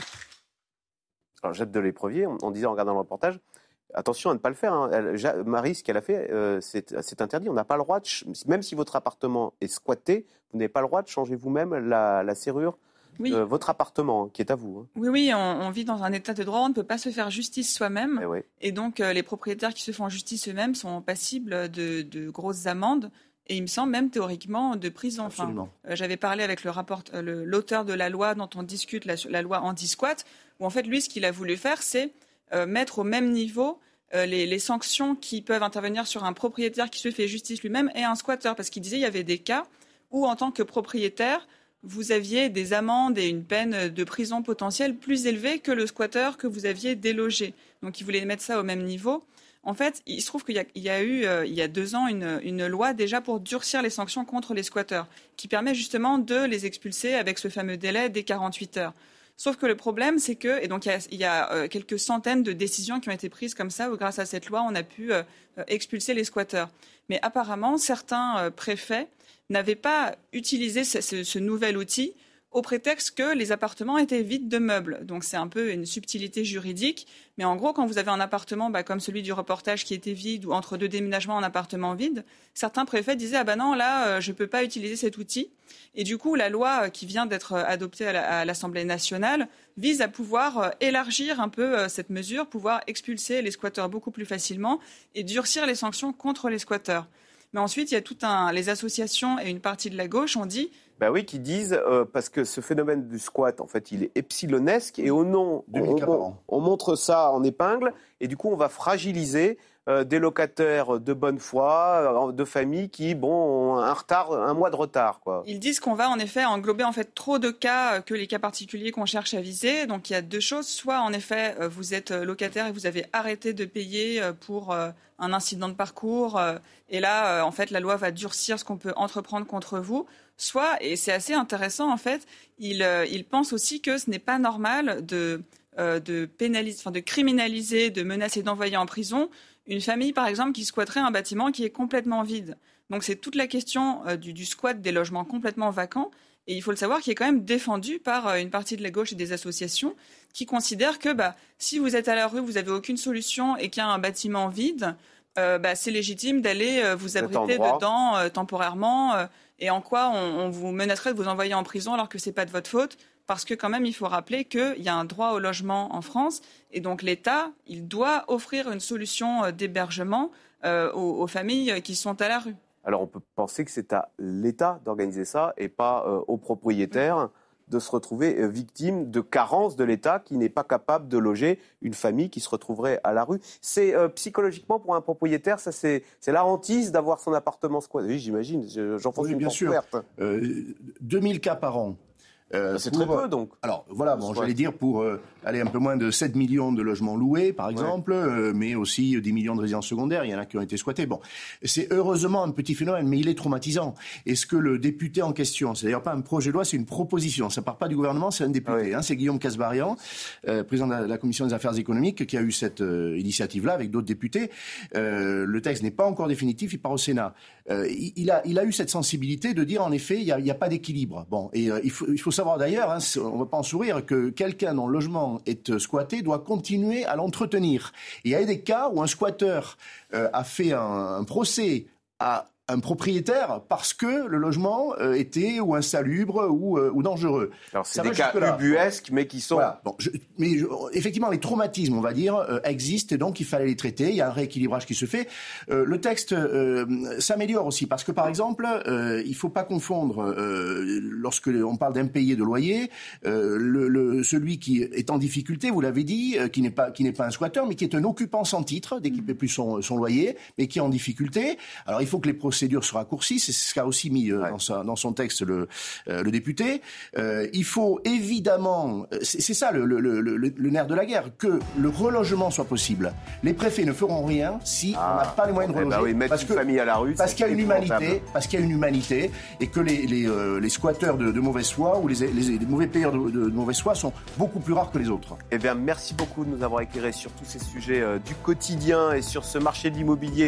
Alors, Jade de l'Éprevier, on, on disait en regardant le reportage, attention à ne pas le faire. Hein. Elle, Marie, ce qu'elle a fait, euh, c'est, c'est interdit. On n'a pas le droit, de, même si votre appartement est squatté, vous n'avez pas le droit de changer vous-même la, la serrure. Oui. Euh, votre appartement, hein, qui est à vous. Hein. Oui, oui, on, on vit dans un état de droit, on ne peut pas se faire justice soi-même. Et, oui. et donc, euh, les propriétaires qui se font justice eux-mêmes sont passibles de, de grosses amendes et il me semble même théoriquement de prison. Enfin, euh, j'avais parlé avec le rapport, euh, le, l'auteur de la loi dont on discute, la, la loi anti-squat, où en fait, lui, ce qu'il a voulu faire, c'est euh, mettre au même niveau euh, les, les sanctions qui peuvent intervenir sur un propriétaire qui se fait justice lui-même et un squatteur. Parce qu'il disait qu'il y avait des cas où, en tant que propriétaire, vous aviez des amendes et une peine de prison potentielle plus élevée que le squatteur que vous aviez délogé. Donc, ils voulaient mettre ça au même niveau. En fait, il se trouve qu'il y a, il y a eu, euh, il y a deux ans, une, une loi déjà pour durcir les sanctions contre les squatteurs, qui permet justement de les expulser avec ce fameux délai des quarante-huit heures. Sauf que le problème, c'est que, et donc il y a, il y a euh, quelques centaines de décisions qui ont été prises comme ça, où grâce à cette loi, on a pu euh, expulser les squatteurs. Mais apparemment, certains euh, préfets n'avaient pas utilisé ce, ce, ce nouvel outil au prétexte que les appartements étaient vides de meubles. Donc c'est un peu une subtilité juridique. Mais en gros, quand vous avez un appartement bah, comme celui du reportage qui était vide ou entre deux déménagements, un appartement vide, certains préfets disaient « Ah ben non, là, euh, je ne peux pas utiliser cet outil ». Et du coup, la loi qui vient d'être adoptée à, la, à l'Assemblée nationale vise à pouvoir euh, élargir un peu euh, cette mesure, pouvoir expulser les squatteurs beaucoup plus facilement et durcir les sanctions contre les squatteurs. Mais ensuite, il y a tout un... Les associations et une partie de la gauche ont dit... Ben oui, qui disent, euh, parce que ce phénomène du squat, en fait, il est epsilonesque et au nom, on, on, on montre ça en épingle et du coup, on va fragiliser euh, des locataires de bonne foi, euh, de familles qui, bon, ont un retard, un mois de retard, quoi. Ils disent qu'on va en effet englober en fait trop de cas que les cas particuliers qu'on cherche à viser. Donc il y a deux choses. Soit en effet, vous êtes locataire et vous avez arrêté de payer pour euh, un incident de parcours euh, et là, euh, en fait, la loi va durcir ce qu'on peut entreprendre contre vous. Soit, et c'est assez intéressant en fait, il, euh, il pense aussi que ce n'est pas normal de, euh, de, pénaliser, enfin, de criminaliser, de menacer d'envoyer en prison une famille par exemple qui squatterait un bâtiment qui est complètement vide. Donc c'est toute la question euh, du, du squat des logements complètement vacants. Et il faut le savoir, qui est quand même défendu par euh, une partie de la gauche et des associations qui considèrent que bah, si vous êtes à la rue, vous n'avez aucune solution et qu'il y a un bâtiment vide, euh, bah, c'est légitime d'aller euh, vous abriter dedans euh, temporairement. Euh, et en quoi on, on vous menacerait de vous envoyer en prison alors que ce n'est pas de votre faute. Parce que quand même, il faut rappeler qu'il y a un droit au logement en France. Et donc l'État, il doit offrir une solution d'hébergement euh, aux, aux familles qui sont à la rue. Alors on peut penser que c'est à l'État d'organiser ça et pas euh, aux propriétaires oui. de se retrouver euh, victimes de carences de l'État qui n'est pas capable de loger une famille qui se retrouverait à la rue. C'est euh, psychologiquement pour un propriétaire, ça c'est, c'est la hantise d'avoir son appartement squatté. Oui, j'imagine, j'enfonce oui, une bien porte sûr. ouverte. Euh, deux mille cas par an. Euh, c'est pour, très peu, donc. Alors, voilà, bon, j'allais dire pour euh, aller un peu moins de sept millions de logements loués, par exemple, ouais. euh, mais aussi dix millions de résidences secondaires. Il y en a qui ont été squattés. Bon, c'est heureusement un petit phénomène, mais il est traumatisant. Et ce que le député en question, c'est d'ailleurs pas un projet de loi, c'est une proposition. Ça part pas du gouvernement, c'est un député. Ouais. Hein, c'est Guillaume Kasbarian, euh, président de la, la Commission des affaires économiques, qui a eu cette euh, initiative-là avec d'autres députés. Euh, le texte n'est pas encore définitif, il part au Sénat. Euh, il, il, a, il a eu cette sensibilité de dire, en effet, il n'y a, il y a pas d'équilibre. Bon, et euh, il, faut, il faut savoir d'ailleurs, hein, on ne va pas en sourire, que quelqu'un dont le logement est squatté doit continuer à l'entretenir. Et il y a eu des cas où un squatteur euh, a fait un, un procès à un propriétaire parce que le logement euh, était ou insalubre ou, euh, ou dangereux. Alors c'est ça des cas ubuesques, mais qui sont... Voilà. Bon, je, mais je, effectivement, les traumatismes, on va dire, euh, existent, et donc il fallait les traiter. Il y a un rééquilibrage qui se fait. Euh, le texte euh, s'améliore aussi, parce que par exemple, euh, il ne faut pas confondre, euh, lorsque on parle d'impayé de loyer, euh, le, le, celui qui est en difficulté, vous l'avez dit, euh, qui n'est pas, qui n'est pas un squatteur, mais qui est un occupant sans titre, dès qu'il ne paie plus son, son loyer, mais qui est en difficulté. Alors il faut que les procédures se raccourcissent, c'est ce qu'a aussi mis euh, ouais. dans, sa, dans son texte le, euh, le député. Euh, il faut évidemment, c'est, c'est ça le, le, le, le, le nerf de la guerre, que le relogement soit possible. Les préfets ne feront rien si ah, on n'a pas les moyens de reloger. Bah oui, mettre parce une que, famille à la rue, parce qu'il y a une humanité, parce qu'il y a une humanité, et que les, les, euh, les squatteurs de, de mauvaise foi ou les, les, les mauvais payeurs de, de, de mauvaise foi sont beaucoup plus rares que les autres. Eh bien, merci beaucoup de nous avoir éclairé sur tous ces sujets euh, du quotidien et sur ce marché de l'immobilier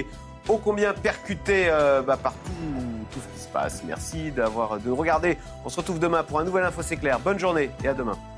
ô combien percuté euh, bah, par tout, tout ce qui se passe. Merci d'avoir de nous regarder. On se retrouve demain pour un nouvel Info C'est Clair. Bonne journée et à demain.